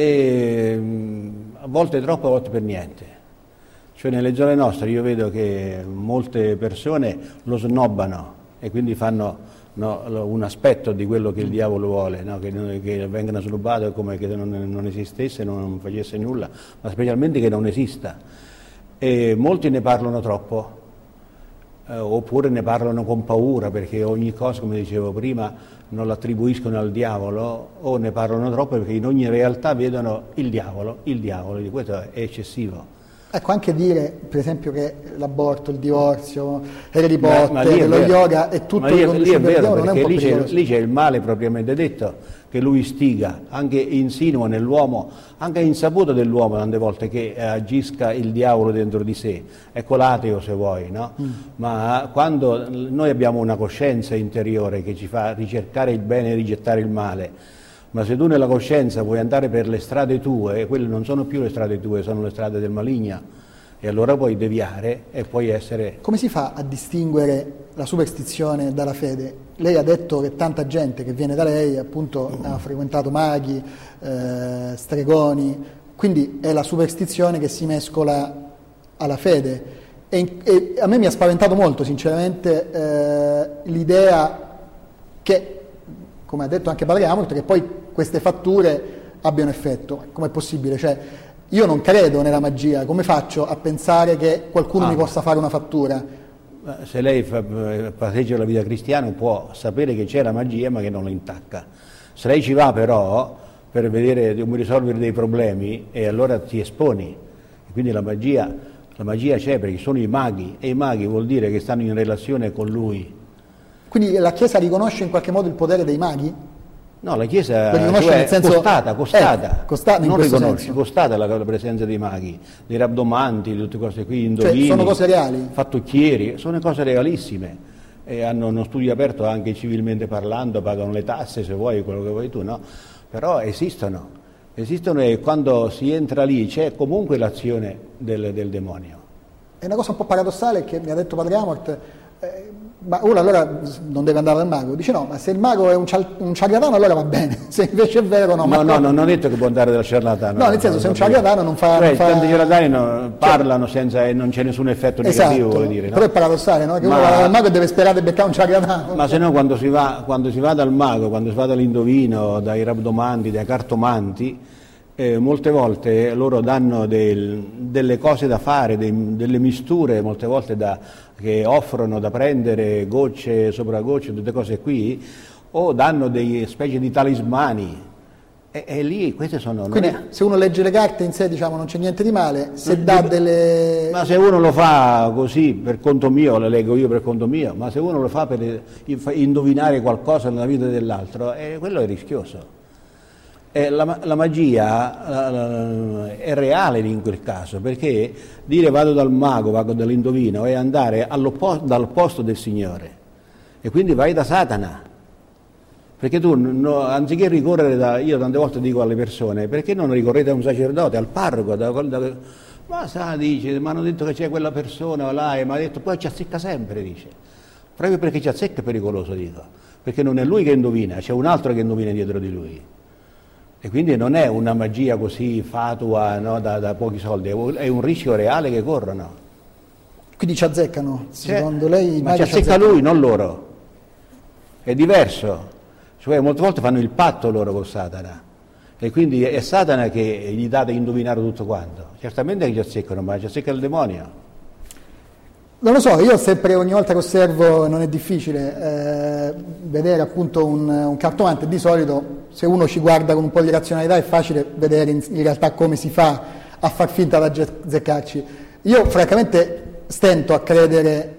E: E, a volte troppo, a volte per niente. Cioè nelle zone nostre io vedo che molte persone lo snobbano e quindi fanno, no, un aspetto di quello che il diavolo vuole, no? che, che vengano snobbato come che non, non esistesse, non facesse nulla, ma specialmente che non esista. E molti ne parlano troppo. Eh, oppure ne parlano con paura perché ogni cosa, come dicevo prima, non l'attribuiscono al diavolo, o ne parlano troppo perché in ogni realtà vedono il diavolo, il diavolo, questo è eccessivo.
B: Ecco, anche dire per esempio che l'aborto, il divorzio, Harry Potter, lo yoga è tutto
E: riconducibile al
B: diavolo, non è un po'
E: lì c'è,
B: pericoloso.
E: lì c'è il male propriamente detto che lui istiga, anche insinua nell'uomo, anche insaputo dell'uomo tante volte che agisca il diavolo dentro di sé. Ecco l'ateo se vuoi, no? Mm. Ma quando noi abbiamo una coscienza interiore che ci fa ricercare il bene e rigettare il male, ma se tu nella coscienza vuoi andare per le strade tue, quelle non sono più le strade tue, sono le strade del maligno, e allora puoi deviare e puoi essere...
B: Come si fa a distinguere la superstizione dalla fede? Lei ha detto che tanta gente che viene da lei appunto ha frequentato maghi, eh, stregoni, quindi è la superstizione che si mescola alla fede. E, e a me mi ha spaventato molto sinceramente eh, l'idea che, come ha detto anche Padre Amort, che poi queste fatture abbiano effetto. Com'è possibile? Cioè, io non credo nella magia, come faccio a pensare che qualcuno ah, mi possa fare una fattura?
E: Se lei fa, passeggia la vita cristiana può sapere che c'è la magia ma che non la intacca. Se lei ci va però per vedere come risolvere dei problemi, e allora ti esponi. E quindi la magia, la magia c'è perché sono i maghi, e i maghi vuol dire che stanno in relazione con lui.
B: Quindi la Chiesa riconosce in qualche modo il potere dei maghi?
E: No, la Chiesa
B: cioè, nel senso,
E: costata, costata,
B: eh, costata
E: non riconosce,
B: senso.
E: costata la, la presenza dei maghi, dei rabdomanti, di tutte queste qui, indovini,
B: cioè, sono cose reali?
E: Fattucchieri, sono cose realissime, e hanno uno studio aperto anche civilmente parlando, pagano le tasse se vuoi, quello che vuoi tu, no? Però esistono, esistono e quando si entra lì c'è comunque l'azione del, del demonio.
B: È una cosa un po' paradossale che mi ha detto Padre Amort, eh, ma uno allora non deve andare dal mago, dice no, ma se il mago è un, cial- un ciarlatano allora va bene, se invece è vero no.
E: No,
B: ma
E: no, no, non ho detto che può andare dal ciarlatano.
B: No, nel senso, no, se un ciarlatano non fa...
E: Cioè,
B: non fa...
E: tanti ciarlatani no, parlano cioè, senza e non c'è nessun effetto negativo,
B: esatto,
E: vuol dire. No?
B: Però è paradossale, no? Che
E: ma,
B: uno va dal mago e deve sperare di beccare un ciarlatano.
E: Ma se no quando si va, quando si va dal mago, quando si va dall'indovino, dai rabdomanti, dai cartomanti, Eh, molte volte loro danno del, delle cose da fare, dei, delle misture molte volte da, che offrono da prendere, gocce sopra gocce, tutte cose qui, o danno delle specie di talismani. E, e lì queste sono...
B: Quindi
E: è...
B: se uno legge le carte in sé, diciamo, non c'è niente di male, se dà delle...
E: Ma se uno lo fa così per conto mio, le leggo io per conto mio, ma se uno lo fa per indovinare qualcosa nella vita dell'altro, eh, quello è rischioso. Eh, la, la magia la, la, è reale in quel caso, perché dire vado dal mago, vado dall'indovino è andare dal posto del Signore, e quindi vai da Satana, perché tu no, anziché ricorrere da, io tante volte dico alle persone, perché non ricorrete a un sacerdote, al parroco, da, da, ma sa, dice, mi hanno detto che c'è quella persona là, e mi ha detto poi ci azzecca sempre, dice. proprio perché ci azzecca è pericoloso, dico, perché non è lui che indovina, c'è un altro che indovina dietro di lui. E quindi non è una magia così fatua, no, da, da pochi soldi, è un rischio reale che corrono.
B: Quindi ci azzeccano, secondo
E: cioè,
B: lei?
E: Ma ci azzecca ci lui, non loro. È diverso. Cioè, molte volte fanno il patto loro con Satana. E quindi è Satana che gli dà da indovinare tutto quanto. Certamente che ci azzeccano, ma ci azzecca il demonio.
B: Non lo so, io sempre, ogni volta che osservo, non è difficile eh, vedere appunto un, un cartomante. Di solito, se uno ci guarda con un po' di razionalità, è facile vedere in, in realtà come si fa a far finta da azzeccarci. Io francamente stento a credere,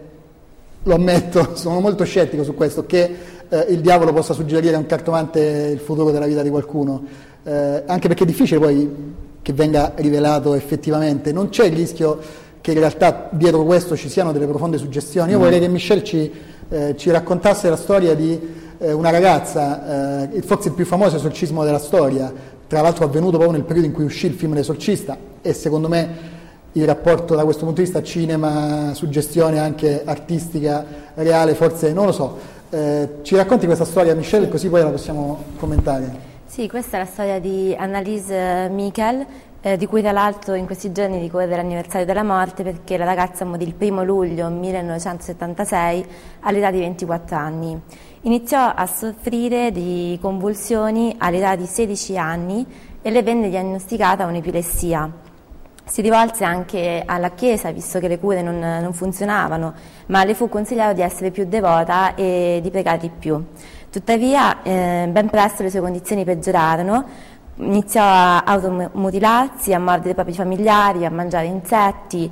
B: lo ammetto, sono molto scettico su questo, che eh, il diavolo possa suggerire a un cartomante il futuro della vita di qualcuno, eh, anche perché è difficile poi che venga rivelato effettivamente. Non c'è il rischio che in realtà dietro questo ci siano delle profonde suggestioni. Io vorrei che Michel ci, eh, ci raccontasse la storia di eh, una ragazza, eh, forse il più famoso esorcismo della storia, tra l'altro avvenuto proprio nel periodo in cui uscì il film L'Esorcista, e secondo me il rapporto da questo punto di vista cinema, suggestione anche artistica, reale, forse, non lo so. Eh, ci racconti questa storia, Michel, così poi la possiamo commentare.
F: Sì, questa è la storia di Annalise Michel, Eh, di cui tra l'altro in questi giorni ricorre l'anniversario della morte, perché la ragazza morì il primo luglio millenovecentosettantasei all'età di ventiquattro anni. Iniziò a soffrire di convulsioni all'età di sedici anni e le venne diagnosticata un'epilessia. Si rivolse anche alla Chiesa, visto che le cure non, non funzionavano, ma le fu consigliato di essere più devota e di pregare di più. Tuttavia, eh, ben presto le sue condizioni peggiorarono. Iniziò a automutilarsi, a mordere i propri familiari, a mangiare insetti,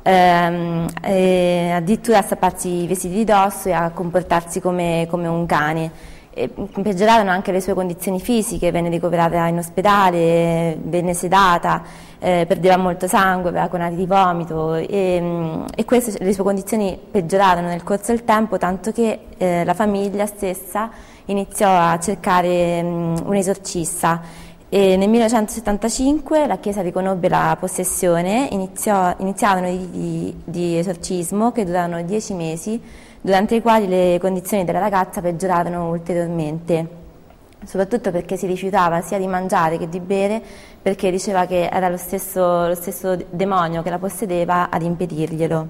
F: ehm, e addirittura a strapparsi i vestiti di dosso e a comportarsi come, come un cane. E peggiorarono anche le sue condizioni fisiche, venne ricoverata in ospedale, venne sedata, eh, perdeva molto sangue, aveva conati di vomito e, e queste, le sue condizioni peggiorarono nel corso del tempo, tanto che eh, la famiglia stessa iniziò a cercare um, un esorcista. E nel millenovecentosettantacinque la Chiesa riconobbe la possessione, iniziò, iniziarono i riti di esorcismo che durarono dieci mesi, durante i quali le condizioni della ragazza peggiorarono ulteriormente, soprattutto perché si rifiutava sia di mangiare che di bere, perché diceva che era lo stesso, lo stesso demonio che la possedeva ad impedirglielo.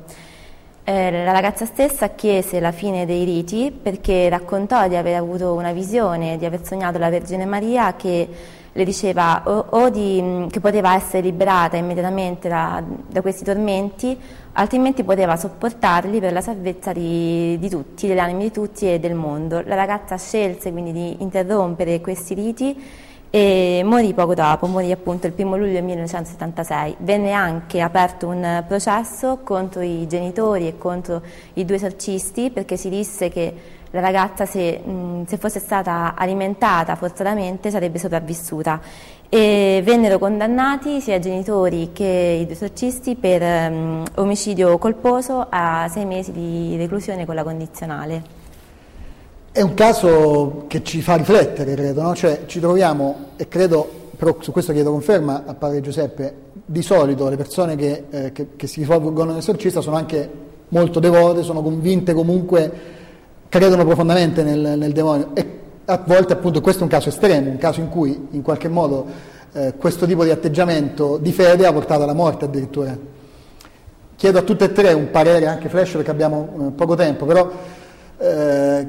F: Eh, la ragazza stessa chiese la fine dei riti perché raccontò di aver avuto una visione, di aver sognato la Vergine Maria che le diceva o, o di, che poteva essere liberata immediatamente da, da questi tormenti, altrimenti poteva sopportarli per la salvezza di, di tutti, delle anime di tutti e del mondo. La ragazza scelse quindi di interrompere questi riti e morì poco dopo, morì appunto il primo luglio millenovecentosettantasei. Venne anche aperto un processo contro i genitori e contro i due esorcisti, perché si disse che la ragazza, se, mh, se fosse stata alimentata forzatamente, sarebbe sopravvissuta, e vennero condannati sia i genitori che i due esorcisti per um, omicidio colposo a sei mesi di reclusione con la condizionale.
B: È un caso che ci fa riflettere, credo, no? Cioè, ci troviamo, e credo, però su questo chiedo conferma a padre Giuseppe, di solito le persone che, eh, che, che si rivolgono all'esorcista sono anche molto devote, sono convinte comunque, credono profondamente nel, nel demonio, e a volte appunto questo è un caso estremo, un caso in cui in qualche modo eh, questo tipo di atteggiamento di fede ha portato alla morte addirittura. Chiedo a tutte e tre un parere anche flash perché abbiamo eh, poco tempo, però eh,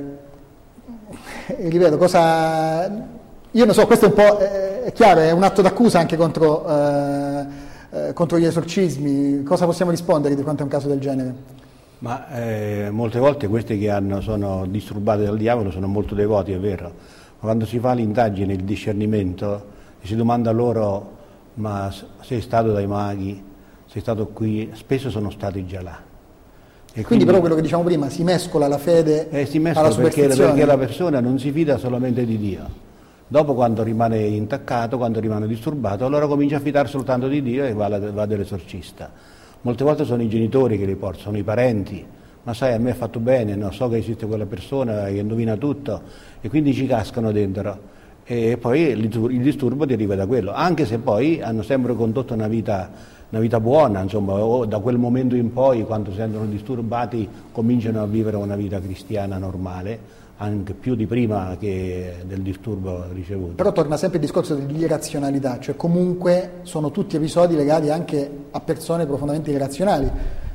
B: ripeto, cosa io non so, questo è un po' eh, è chiaro, è un atto d'accusa anche contro, eh, eh, contro gli esorcismi. Cosa possiamo rispondere di fronte a un caso del genere?
E: Ma eh, molte volte questi che hanno, sono disturbati dal diavolo sono molto devoti, è vero, ma quando si fa l'indagine, il discernimento, e si domanda loro: ma sei stato dai maghi, sei stato qui, spesso sono stati già là. E
B: quindi,
E: quindi
B: però quello che diciamo prima, si mescola la fede
E: eh, si
B: alla superstizione.
E: Perché, perché la persona non si fida solamente di Dio. Dopo, quando rimane intaccato, quando rimane disturbato, allora comincia a fidare soltanto di Dio e va, va dall'esorcista. Molte volte sono i genitori che li portano, sono i parenti, ma sai, a me ha fatto bene, no? So che esiste quella persona che indovina tutto, e quindi ci cascano dentro, e poi il disturbo deriva da quello, anche se poi hanno sempre condotto una vita una vita buona, insomma, o da quel momento in poi, quando si sentono disturbati, cominciano a vivere una vita cristiana normale, anche più di prima che del disturbo ricevuto.
B: Però torna sempre il discorso dell'irrazionalità, cioè comunque sono tutti episodi legati anche a persone profondamente irrazionali.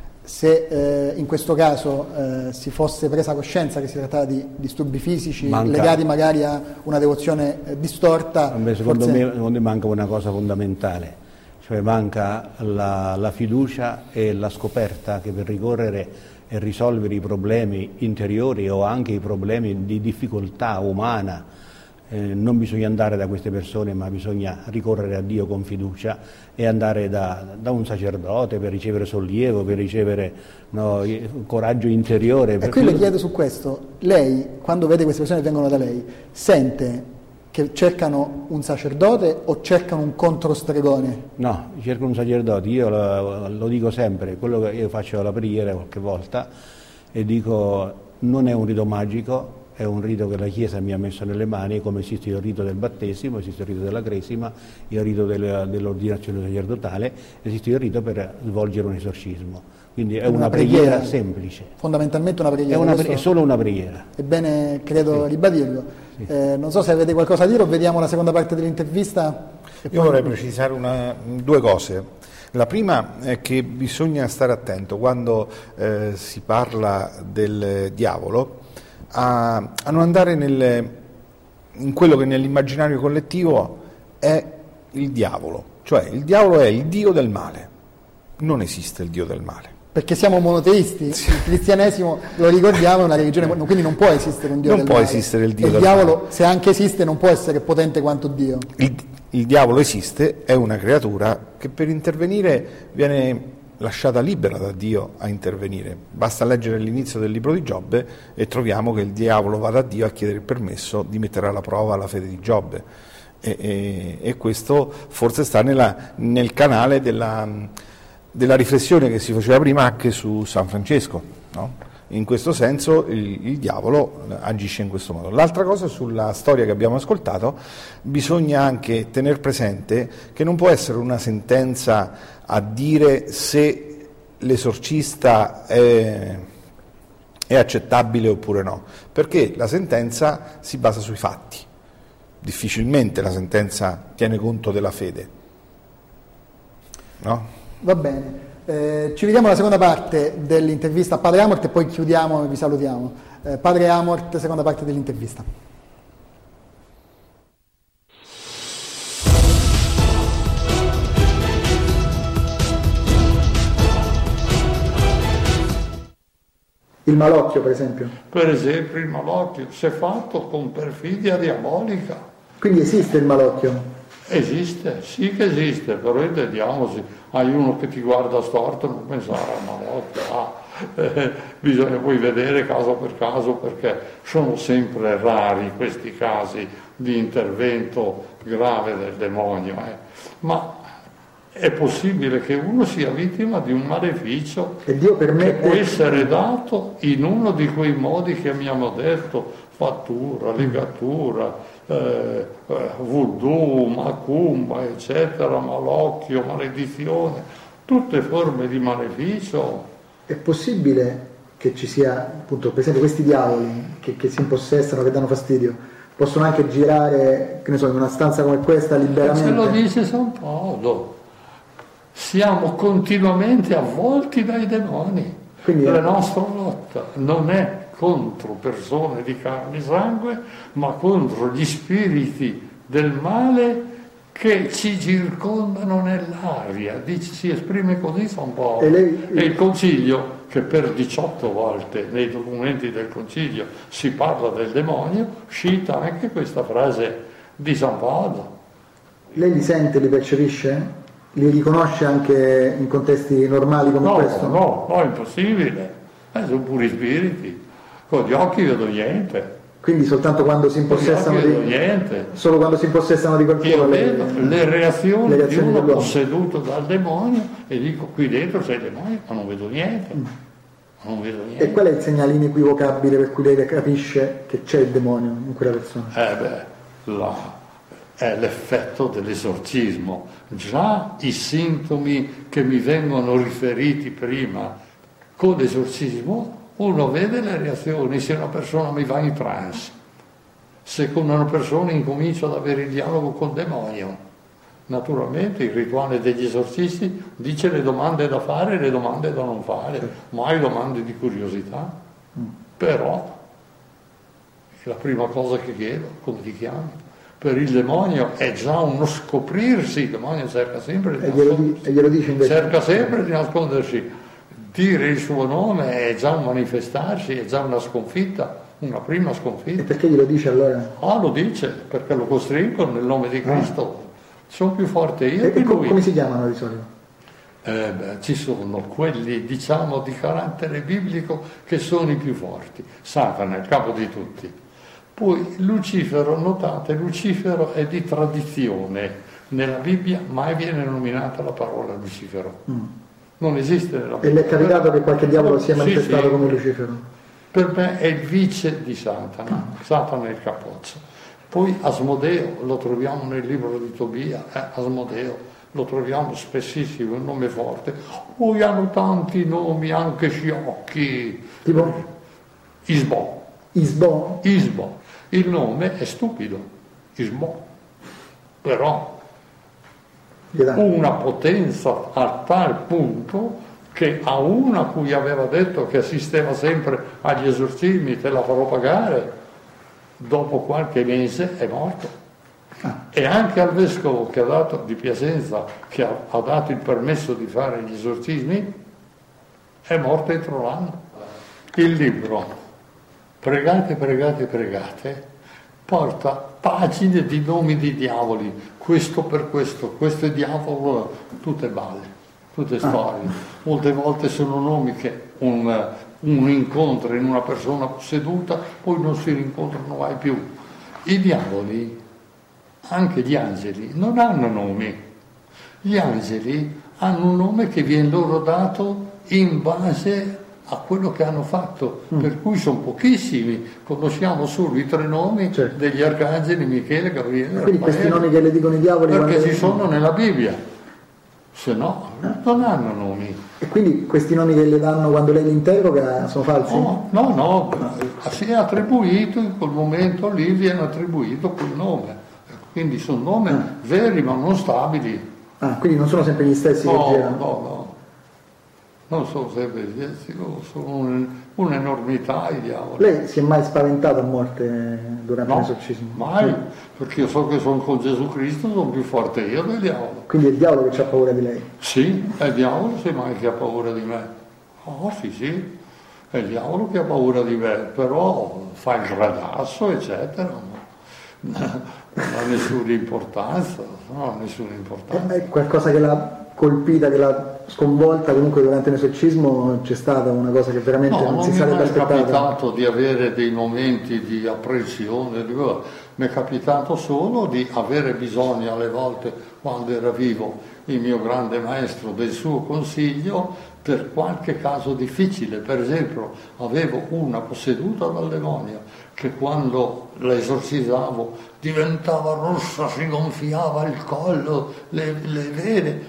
B: Se eh, in questo caso eh, si fosse presa coscienza che si trattava di disturbi fisici manca, legati magari a una devozione eh, distorta,
E: a me, secondo,
B: forse...
E: me, secondo me manca una cosa fondamentale, cioè manca la, la fiducia e la scoperta che per ricorrere e risolvere i problemi interiori o anche i problemi di difficoltà umana eh, non bisogna andare da queste persone, ma bisogna ricorrere a Dio con fiducia e andare da, da un sacerdote per ricevere sollievo, per ricevere no, coraggio interiore.
B: E qui le chiedo su questo, lei quando vede queste persone che vengono da lei sente che cercano un sacerdote o cercano un controstregone?
E: No, cercano un sacerdote, io lo, lo dico sempre, quello che io faccio la preghiera qualche volta e dico non è un rito magico, è un rito che la Chiesa mi ha messo nelle mani, come esiste il rito del battesimo, esiste il rito della cresima, il rito del, dell'ordinazione sacerdotale, esiste il rito per svolgere un esorcismo. Quindi è una, una preghiera, preghiera semplice.
B: Fondamentalmente una preghiera.
E: È, una pre- è solo una preghiera.
B: Ebbene, credo
E: sì.
B: ribadirlo. Sì. Eh, non so se avete qualcosa da dire o vediamo la seconda parte dell'intervista.
D: Io poi... vorrei precisare una, due cose. La prima è che bisogna stare attento quando eh, si parla del diavolo a, a non andare nel, in quello che nell'immaginario collettivo è il diavolo. Cioè il diavolo è il dio del male. Non esiste il dio del male.
B: Perché siamo monoteisti, sì. Il cristianesimo, lo ricordiamo, è una religione, quindi non può esistere un dio
D: non
B: del
D: può
B: male.
D: Esistere il dio
B: il
D: del
B: diavolo,
D: male.
B: Se anche esiste, non può essere potente quanto Dio.
D: Il, il diavolo esiste, è una creatura che per intervenire viene lasciata libera da Dio a intervenire. Basta leggere l'inizio del libro di Giobbe e troviamo che il diavolo va da Dio a chiedere il permesso di mettere alla prova la fede di Giobbe. E, e, e questo forse sta nella, nel canale della... della riflessione che si faceva prima anche su San Francesco, no? In questo senso il, il diavolo agisce in questo modo. L'altra cosa sulla storia che abbiamo ascoltato, bisogna anche tener presente che non può essere una sentenza a dire se l'esorcista è, è accettabile oppure no, perché la sentenza si basa sui fatti, difficilmente la sentenza tiene conto della fede, no?
B: Va bene, eh, ci vediamo alla seconda parte dell'intervista a Padre Amort e poi chiudiamo e vi salutiamo. Eh, Padre Amort, seconda parte dell'intervista. Il malocchio, per esempio?
G: Per esempio il malocchio, se fatto con perfidia diabolica.
B: Quindi esiste il malocchio?
G: Esiste, sì che esiste, però intendiamoci, hai uno che ti guarda storto, non pensare al malocchio, ah, eh, bisogna poi vedere caso per caso, perché sono sempre rari questi casi di intervento grave del demonio, eh. Ma è possibile che uno sia vittima di un maleficio
B: e Dio per me
G: che può
B: è...
G: essere dato in uno di quei modi che abbiamo detto, fattura, ligatura, eh, voodoo, macumba, eccetera, malocchio, maledizione, tutte forme di maleficio.
B: È possibile che ci sia, appunto, per esempio questi diavoli che, che si impossessano, che danno fastidio, possono anche girare, che ne so, in una stanza come questa liberamente?
G: Se lo dice San Paolo, siamo continuamente avvolti dai demoni. Quindi la nostra lotta non è contro persone di carne e sangue, ma contro gli spiriti del male che ci circondano nell'aria. Dice, si esprime così San Paolo. E, lei... e il Concilio, che per diciotto volte nei documenti del Concilio si parla del demonio, cita anche questa frase di San Paolo.
B: Lei li sente, li percepisce? Li riconosce anche in contesti normali come
G: no,
B: questo?
G: No, no, è impossibile. Eh, sono puri spiriti. Con gli occhi vedo niente.
B: Quindi soltanto quando si impossessano di...
G: niente.
B: Solo quando si impossessano di qualcuno?
G: Io vedo le, le reazioni, le reazioni di uno posseduto dal demonio e dico qui dentro c'è il demonio, ma non vedo niente. Mm. Non vedo niente.
B: E qual è il segnale inequivocabile per cui lei capisce che c'è il demonio in quella persona?
G: Eh beh, la, è l'effetto dell'esorcismo. Già i sintomi che mi vengono riferiti prima, con l'esorcismo uno vede le reazioni, se una persona mi va in trance, se con una persona incomincio ad avere il dialogo col demonio. Naturalmente il rituale degli esorcisti dice le domande da fare e le domande da non fare, mai domande di curiosità, però la prima cosa che chiedo, come ti chiami? Per il demonio è già uno scoprirsi, il demonio cerca sempre di nascondersi,
B: e glielo dice invece.
G: cerca sempre di nascondersi, dire il suo nome è già un manifestarsi, è già una sconfitta, una prima sconfitta.
B: E perché glielo dice allora?
G: Ah, lo dice, perché lo costringono nel nome di Cristo. Ah. Sono più forte io
B: e,
G: di lui.
B: Come si chiamano di solito?
G: Eh beh, ci sono quelli, diciamo, di carattere biblico che sono i più forti. Satana è il capo di tutti. Poi Lucifero, notate, Lucifero è di tradizione. Nella Bibbia mai viene nominata la parola Lucifero. Mm. Non esiste nella Bibbia.
B: E le è capitato che qualche diavolo sia manifestato
G: sì, sì.
B: come Lucifero?
G: Per me è il vice di Satana. Satana è il capoccio. Poi Asmodeo, lo troviamo nel libro di Tobia, eh, Asmodeo, lo troviamo spessissimo, è un nome forte. Poi hanno tanti nomi, anche sciocchi.
B: Tipo?
G: Isbo.
B: Isbo?
G: Isbo. Il nome è stupido, Isbo. Però una potenza a tal punto che a una cui aveva detto che assisteva sempre agli esorcismi, te la farò pagare, dopo qualche mese è morto. Ah. E anche al vescovo che ha dato, di Piacenza, che ha, ha dato il permesso di fare gli esorcismi, è morto entro l'anno. Il libro Pregate, pregate, pregate porta pagine di nomi di diavoli, questo per questo, questo è diavolo, tutte balle, tutte storie. Ah. Molte volte sono nomi che un un incontro in una persona posseduta, poi non si rincontrano mai più. I diavoli, anche gli angeli, non hanno nomi. Gli angeli hanno un nome che viene loro dato in base a quello che hanno fatto, mm. per cui sono pochissimi, conosciamo solo i tre nomi, certo, degli arcangeli Michele, Gabriele,
B: quindi
G: Raffaele,
B: questi nomi che le dicono i diavoli
G: perché ci
B: le...
G: sono nella Bibbia, se no non hanno nomi.
B: E quindi questi nomi che le danno quando lei li interroga sono falsi?
G: No, no, no, si è attribuito, in quel momento lì viene attribuito quel nome, quindi sono nomi ah. veri ma non stabili.
B: Ah, quindi non sono sempre gli stessi
G: no,
B: che girano?
G: No, no, non sono sempre gli stessi, sono un, un'enormità i diavoli.
B: Lei si è mai spaventato a morte durante
G: no,
B: l'esorcismo?
G: Mai,
B: sì.
G: Perché io so che sono con Gesù Cristo, sono più forte io del diavolo.
B: Quindi è il diavolo che ha paura di lei?
G: Sì, è il diavolo semmai che ha paura di me. Oh sì, sì, è il diavolo che ha paura di me, però fa il gradasso, eccetera. Non ha nessuna importanza, non ha nessuna importanza.
B: È qualcosa che l'ha colpita, che l'ha sconvolta, comunque durante l'esorcismo c'è stata una cosa che veramente
G: no,
B: non,
G: non
B: si sarebbe aspettata?
G: Non mi è capitato di avere dei momenti di apprensione, di... mi è capitato solo di avere bisogno alle volte, quando era vivo il mio grande maestro, del suo consiglio per qualche caso difficile. Per esempio avevo una posseduta dal demonio che quando la esorcizzavo diventava rossa, si gonfiava il collo, le, le vene,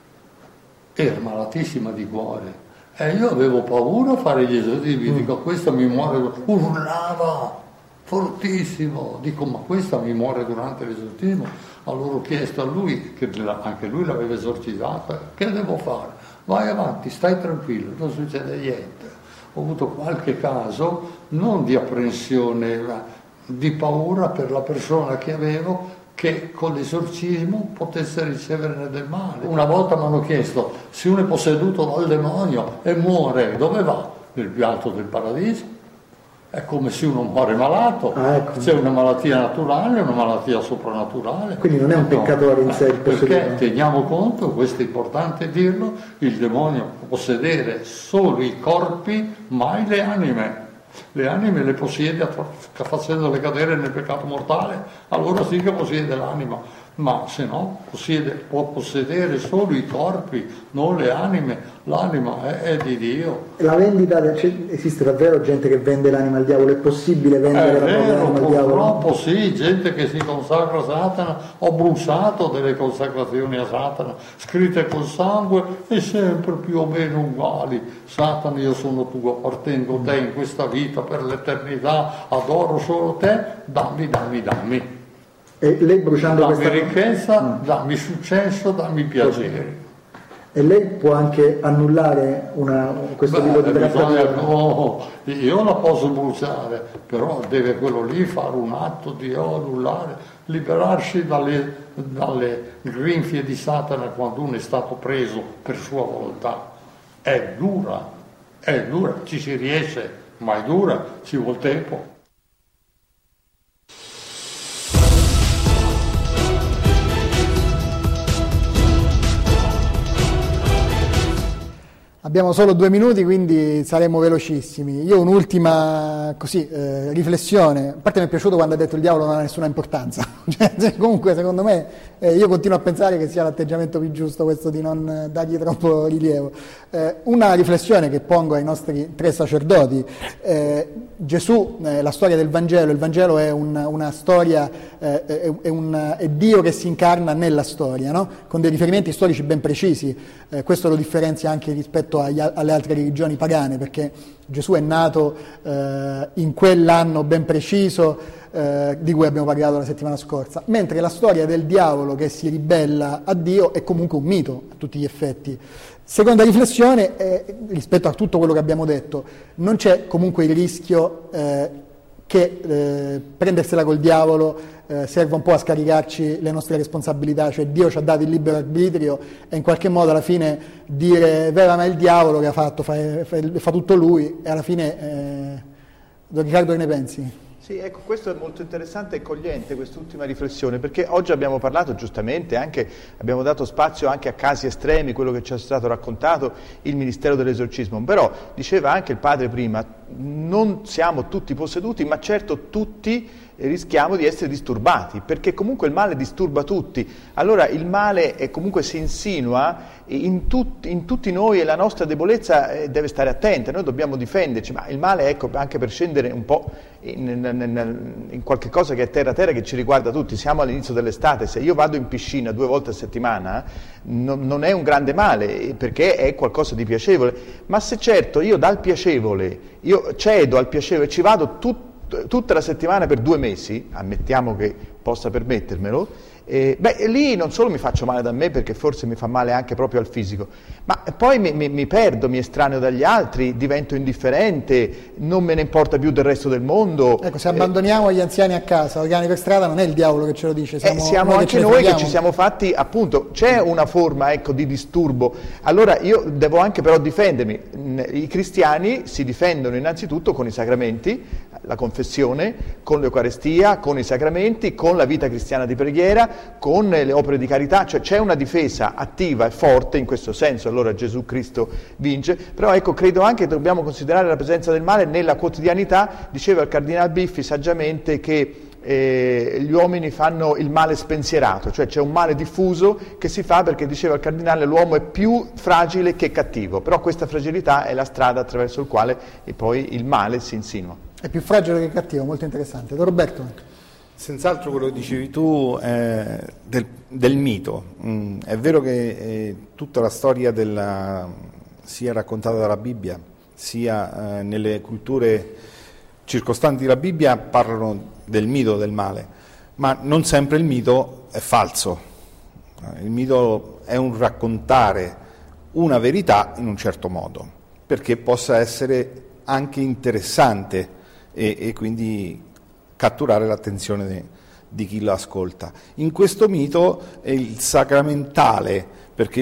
G: era malatissima di cuore e io avevo paura a fare gli esorcismi, mm. dico questa mi muore, urlava fortissimo, dico ma questa mi muore durante l'esorcismo. Allora ho chiesto a lui, che anche lui l'aveva esorcizzata, che devo fare? Vai avanti, stai tranquillo, non succede niente. Ho avuto qualche caso non di apprensione, ma di paura per la persona che avevo, che con l'esorcismo potesse riceverne del male. Una volta mi hanno chiesto, se uno è posseduto dal demonio e muore, dove va? Nel più alto del paradiso. È come se uno muore malato, ah, ecco. C'è una malattia naturale e una malattia soprannaturale.
B: Quindi non è un peccatore in sé il posseduto.
G: Perché teniamo conto, questo è importante dirlo, il demonio può possedere solo i corpi, mai le anime. Le anime le possiede facendole cadere nel peccato mortale, allora sì che possiede l'anima, ma se no possiede, può possedere solo i corpi, non le anime. L'anima è, è di Dio.
B: La vendita, esiste davvero gente che vende l'anima al diavolo? È possibile vendere
G: è
B: la propria
G: vero,
B: anima al diavolo?
G: Purtroppo sì, gente che si consacra a Satana. Ho bruciato delle consacrazioni a Satana, scritte col sangue e sempre più o meno uguali. Satana, io sono tuo, appartengo a te in questa vita per l'eternità, adoro solo te, dammi, dammi, dammi.
B: E lei bruciando
G: dammi
B: questa
G: ricchezza,
B: mm.
G: dammi successo, dammi piacere.
B: E lei può anche annullare una, questo
G: Beh,
B: tipo di
G: bisogna,
B: trattativa?
G: no, io la posso bruciare, però deve quello lì fare un atto di annullare, liberarsi dalle, dalle grinfie di Satana quando uno è stato preso per sua volontà. È dura, è dura, ci si riesce, ma è dura, ci vuole tempo.
B: Abbiamo solo due minuti, quindi saremo velocissimi. Io un'ultima così, eh, riflessione. A parte mi è piaciuto quando ha detto il diavolo non ha nessuna importanza. Cioè, comunque, secondo me, eh, io continuo a pensare che sia l'atteggiamento più giusto questo di non dargli troppo rilievo. Eh, una riflessione che pongo ai nostri tre sacerdoti. Eh, Gesù, eh, la storia del Vangelo, il Vangelo è un, una storia, eh, è, è, un, è Dio che si incarna nella storia, no? Con dei riferimenti storici ben precisi. Eh, questo lo differenzia anche rispetto agli, alle altre religioni pagane, perché Gesù è nato eh, in quell'anno ben preciso eh, di cui abbiamo parlato la settimana scorsa, mentre la storia del diavolo che si ribella a Dio è comunque un mito a tutti gli effetti. Seconda riflessione, eh, rispetto a tutto quello che abbiamo detto, non c'è comunque il rischio eh, che eh, prendersela col diavolo eh, serva un po' a scaricarci le nostre responsabilità, cioè Dio ci ha dato il libero arbitrio e in qualche modo alla fine dire vera ma è il diavolo che ha fatto, fa, fa, fa tutto lui, e alla fine eh, Don Riccardo, che ne pensi?
C: Sì, ecco, questo è molto interessante e cogliente, quest'ultima riflessione, perché oggi abbiamo parlato giustamente, anche, abbiamo dato spazio anche a casi estremi, quello che ci è stato raccontato, il Ministero dell'Esorcismo, però diceva anche il padre prima, non siamo tutti posseduti, ma certo tutti rischiamo di essere disturbati, perché comunque il male disturba tutti. Allora il male è, comunque si insinua in, tut, in tutti noi, e la nostra debolezza eh, deve stare attenta, noi dobbiamo difenderci, ma il male, ecco, anche per scendere un po' in, in, in qualche cosa che è terra-terra, che ci riguarda tutti. Siamo all'inizio dell'estate, se io vado in piscina due volte a settimana non, non è un grande male, perché è qualcosa di piacevole, ma se certo io dal piacevole, io cedo al piacevole, ci vado tutto tutta la settimana per due mesi, ammettiamo che possa permettermelo, eh, beh, lì non solo mi faccio male da me, perché forse mi fa male anche proprio al fisico, ma poi mi, mi, mi perdo, mi estraneo dagli altri, divento indifferente, non me ne importa più del resto del mondo.
B: Ecco, se abbandoniamo eh, gli anziani a casa, o i cani per strada, non è il diavolo che ce lo dice, siamo,
C: eh, siamo
B: noi
C: anche
B: che
C: noi
B: che
C: ci siamo fatti, appunto, c'è una forma, ecco, di disturbo. Allora io devo anche però difendermi. I cristiani si difendono innanzitutto con i sacramenti, la confessione, con l'Eucarestia, con i sacramenti, con la vita cristiana di preghiera, con le opere di carità, cioè c'è una difesa attiva e forte in questo senso. Allora Gesù Cristo vince, però ecco, credo anche che dobbiamo considerare la presenza del male nella quotidianità. Diceva il Cardinal Biffi saggiamente che eh, gli uomini fanno il male spensierato, cioè c'è un male diffuso che si fa perché, diceva il Cardinale, l'uomo è più fragile che cattivo, però questa fragilità è la strada attraverso il quale e poi il male si insinua.
B: È più fragile che cattivo, molto interessante. Don Roberto?
D: Senz'altro quello che dicevi tu eh, del, del mito. Mm, è vero che eh, tutta la storia della, sia raccontata dalla Bibbia, sia eh, nelle culture circostanti la Bibbia parlano del mito del male, ma non sempre il mito è falso. Il mito è un raccontare una verità in un certo modo, perché possa essere anche interessante e, e quindi catturare l'attenzione de, di chi lo ascolta. In questo mito è il sacramentale, perché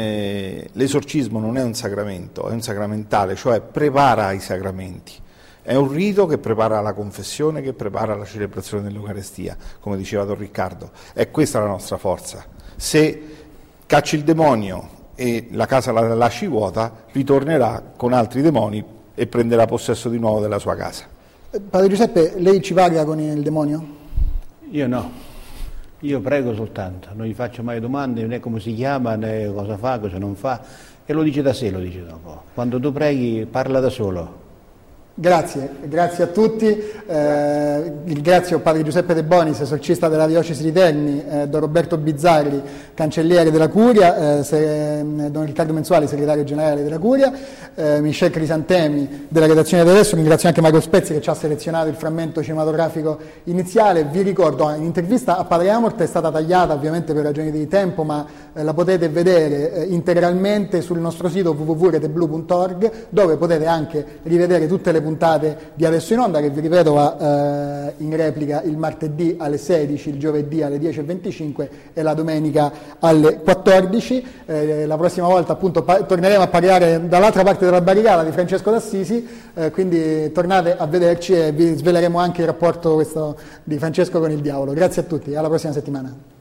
D: eh, l'esorcismo non è un sacramento, è un sacramentale, cioè prepara i sacramenti. È un rito che prepara la confessione, che prepara la celebrazione dell'Eucarestia, come diceva Don Riccardo. È questa la nostra forza. Se cacci il demonio e la casa la lasci vuota, ritornerà con altri demoni e prenderà possesso di nuovo della sua casa.
B: Padre Giuseppe, lei ci paga con il demonio?
E: Io no. Io prego soltanto, non gli faccio mai domande, né come si chiama, né cosa fa, cosa non fa, e lo dice da sé, lo dice dopo. Quando tu preghi parla da solo.
B: Grazie, grazie a tutti, eh, ringrazio Padre Giuseppe De Bonis, esorcista della Diocesi di Terni, eh, Don Roberto Bizzarri, cancelliere della Curia, eh, se, Don Riccardo Mensuali, segretario generale della Curia, eh, Michel Crisantemi della redazione di Adesso, ringrazio anche Mario Spezzi che ci ha selezionato il frammento cinematografico iniziale. Vi ricordo, l'intervista a Padre Amort è stata tagliata ovviamente per ragioni di tempo, ma eh, la potete vedere eh, integralmente sul nostro sito w w w punto reteblu punto org, dove potete anche rivedere tutte le puntate di Adesso in Onda, che vi ripeto va eh, in replica il martedì alle sedici, il giovedì alle dieci e venticinque e la domenica alle quattordici. Eh, la prossima volta appunto pa- torneremo a parlare dall'altra parte della barricata di Francesco d'Assisi, eh, quindi tornate a vederci e vi sveleremo anche il rapporto questo di Francesco con il diavolo. Grazie a tutti, alla prossima settimana.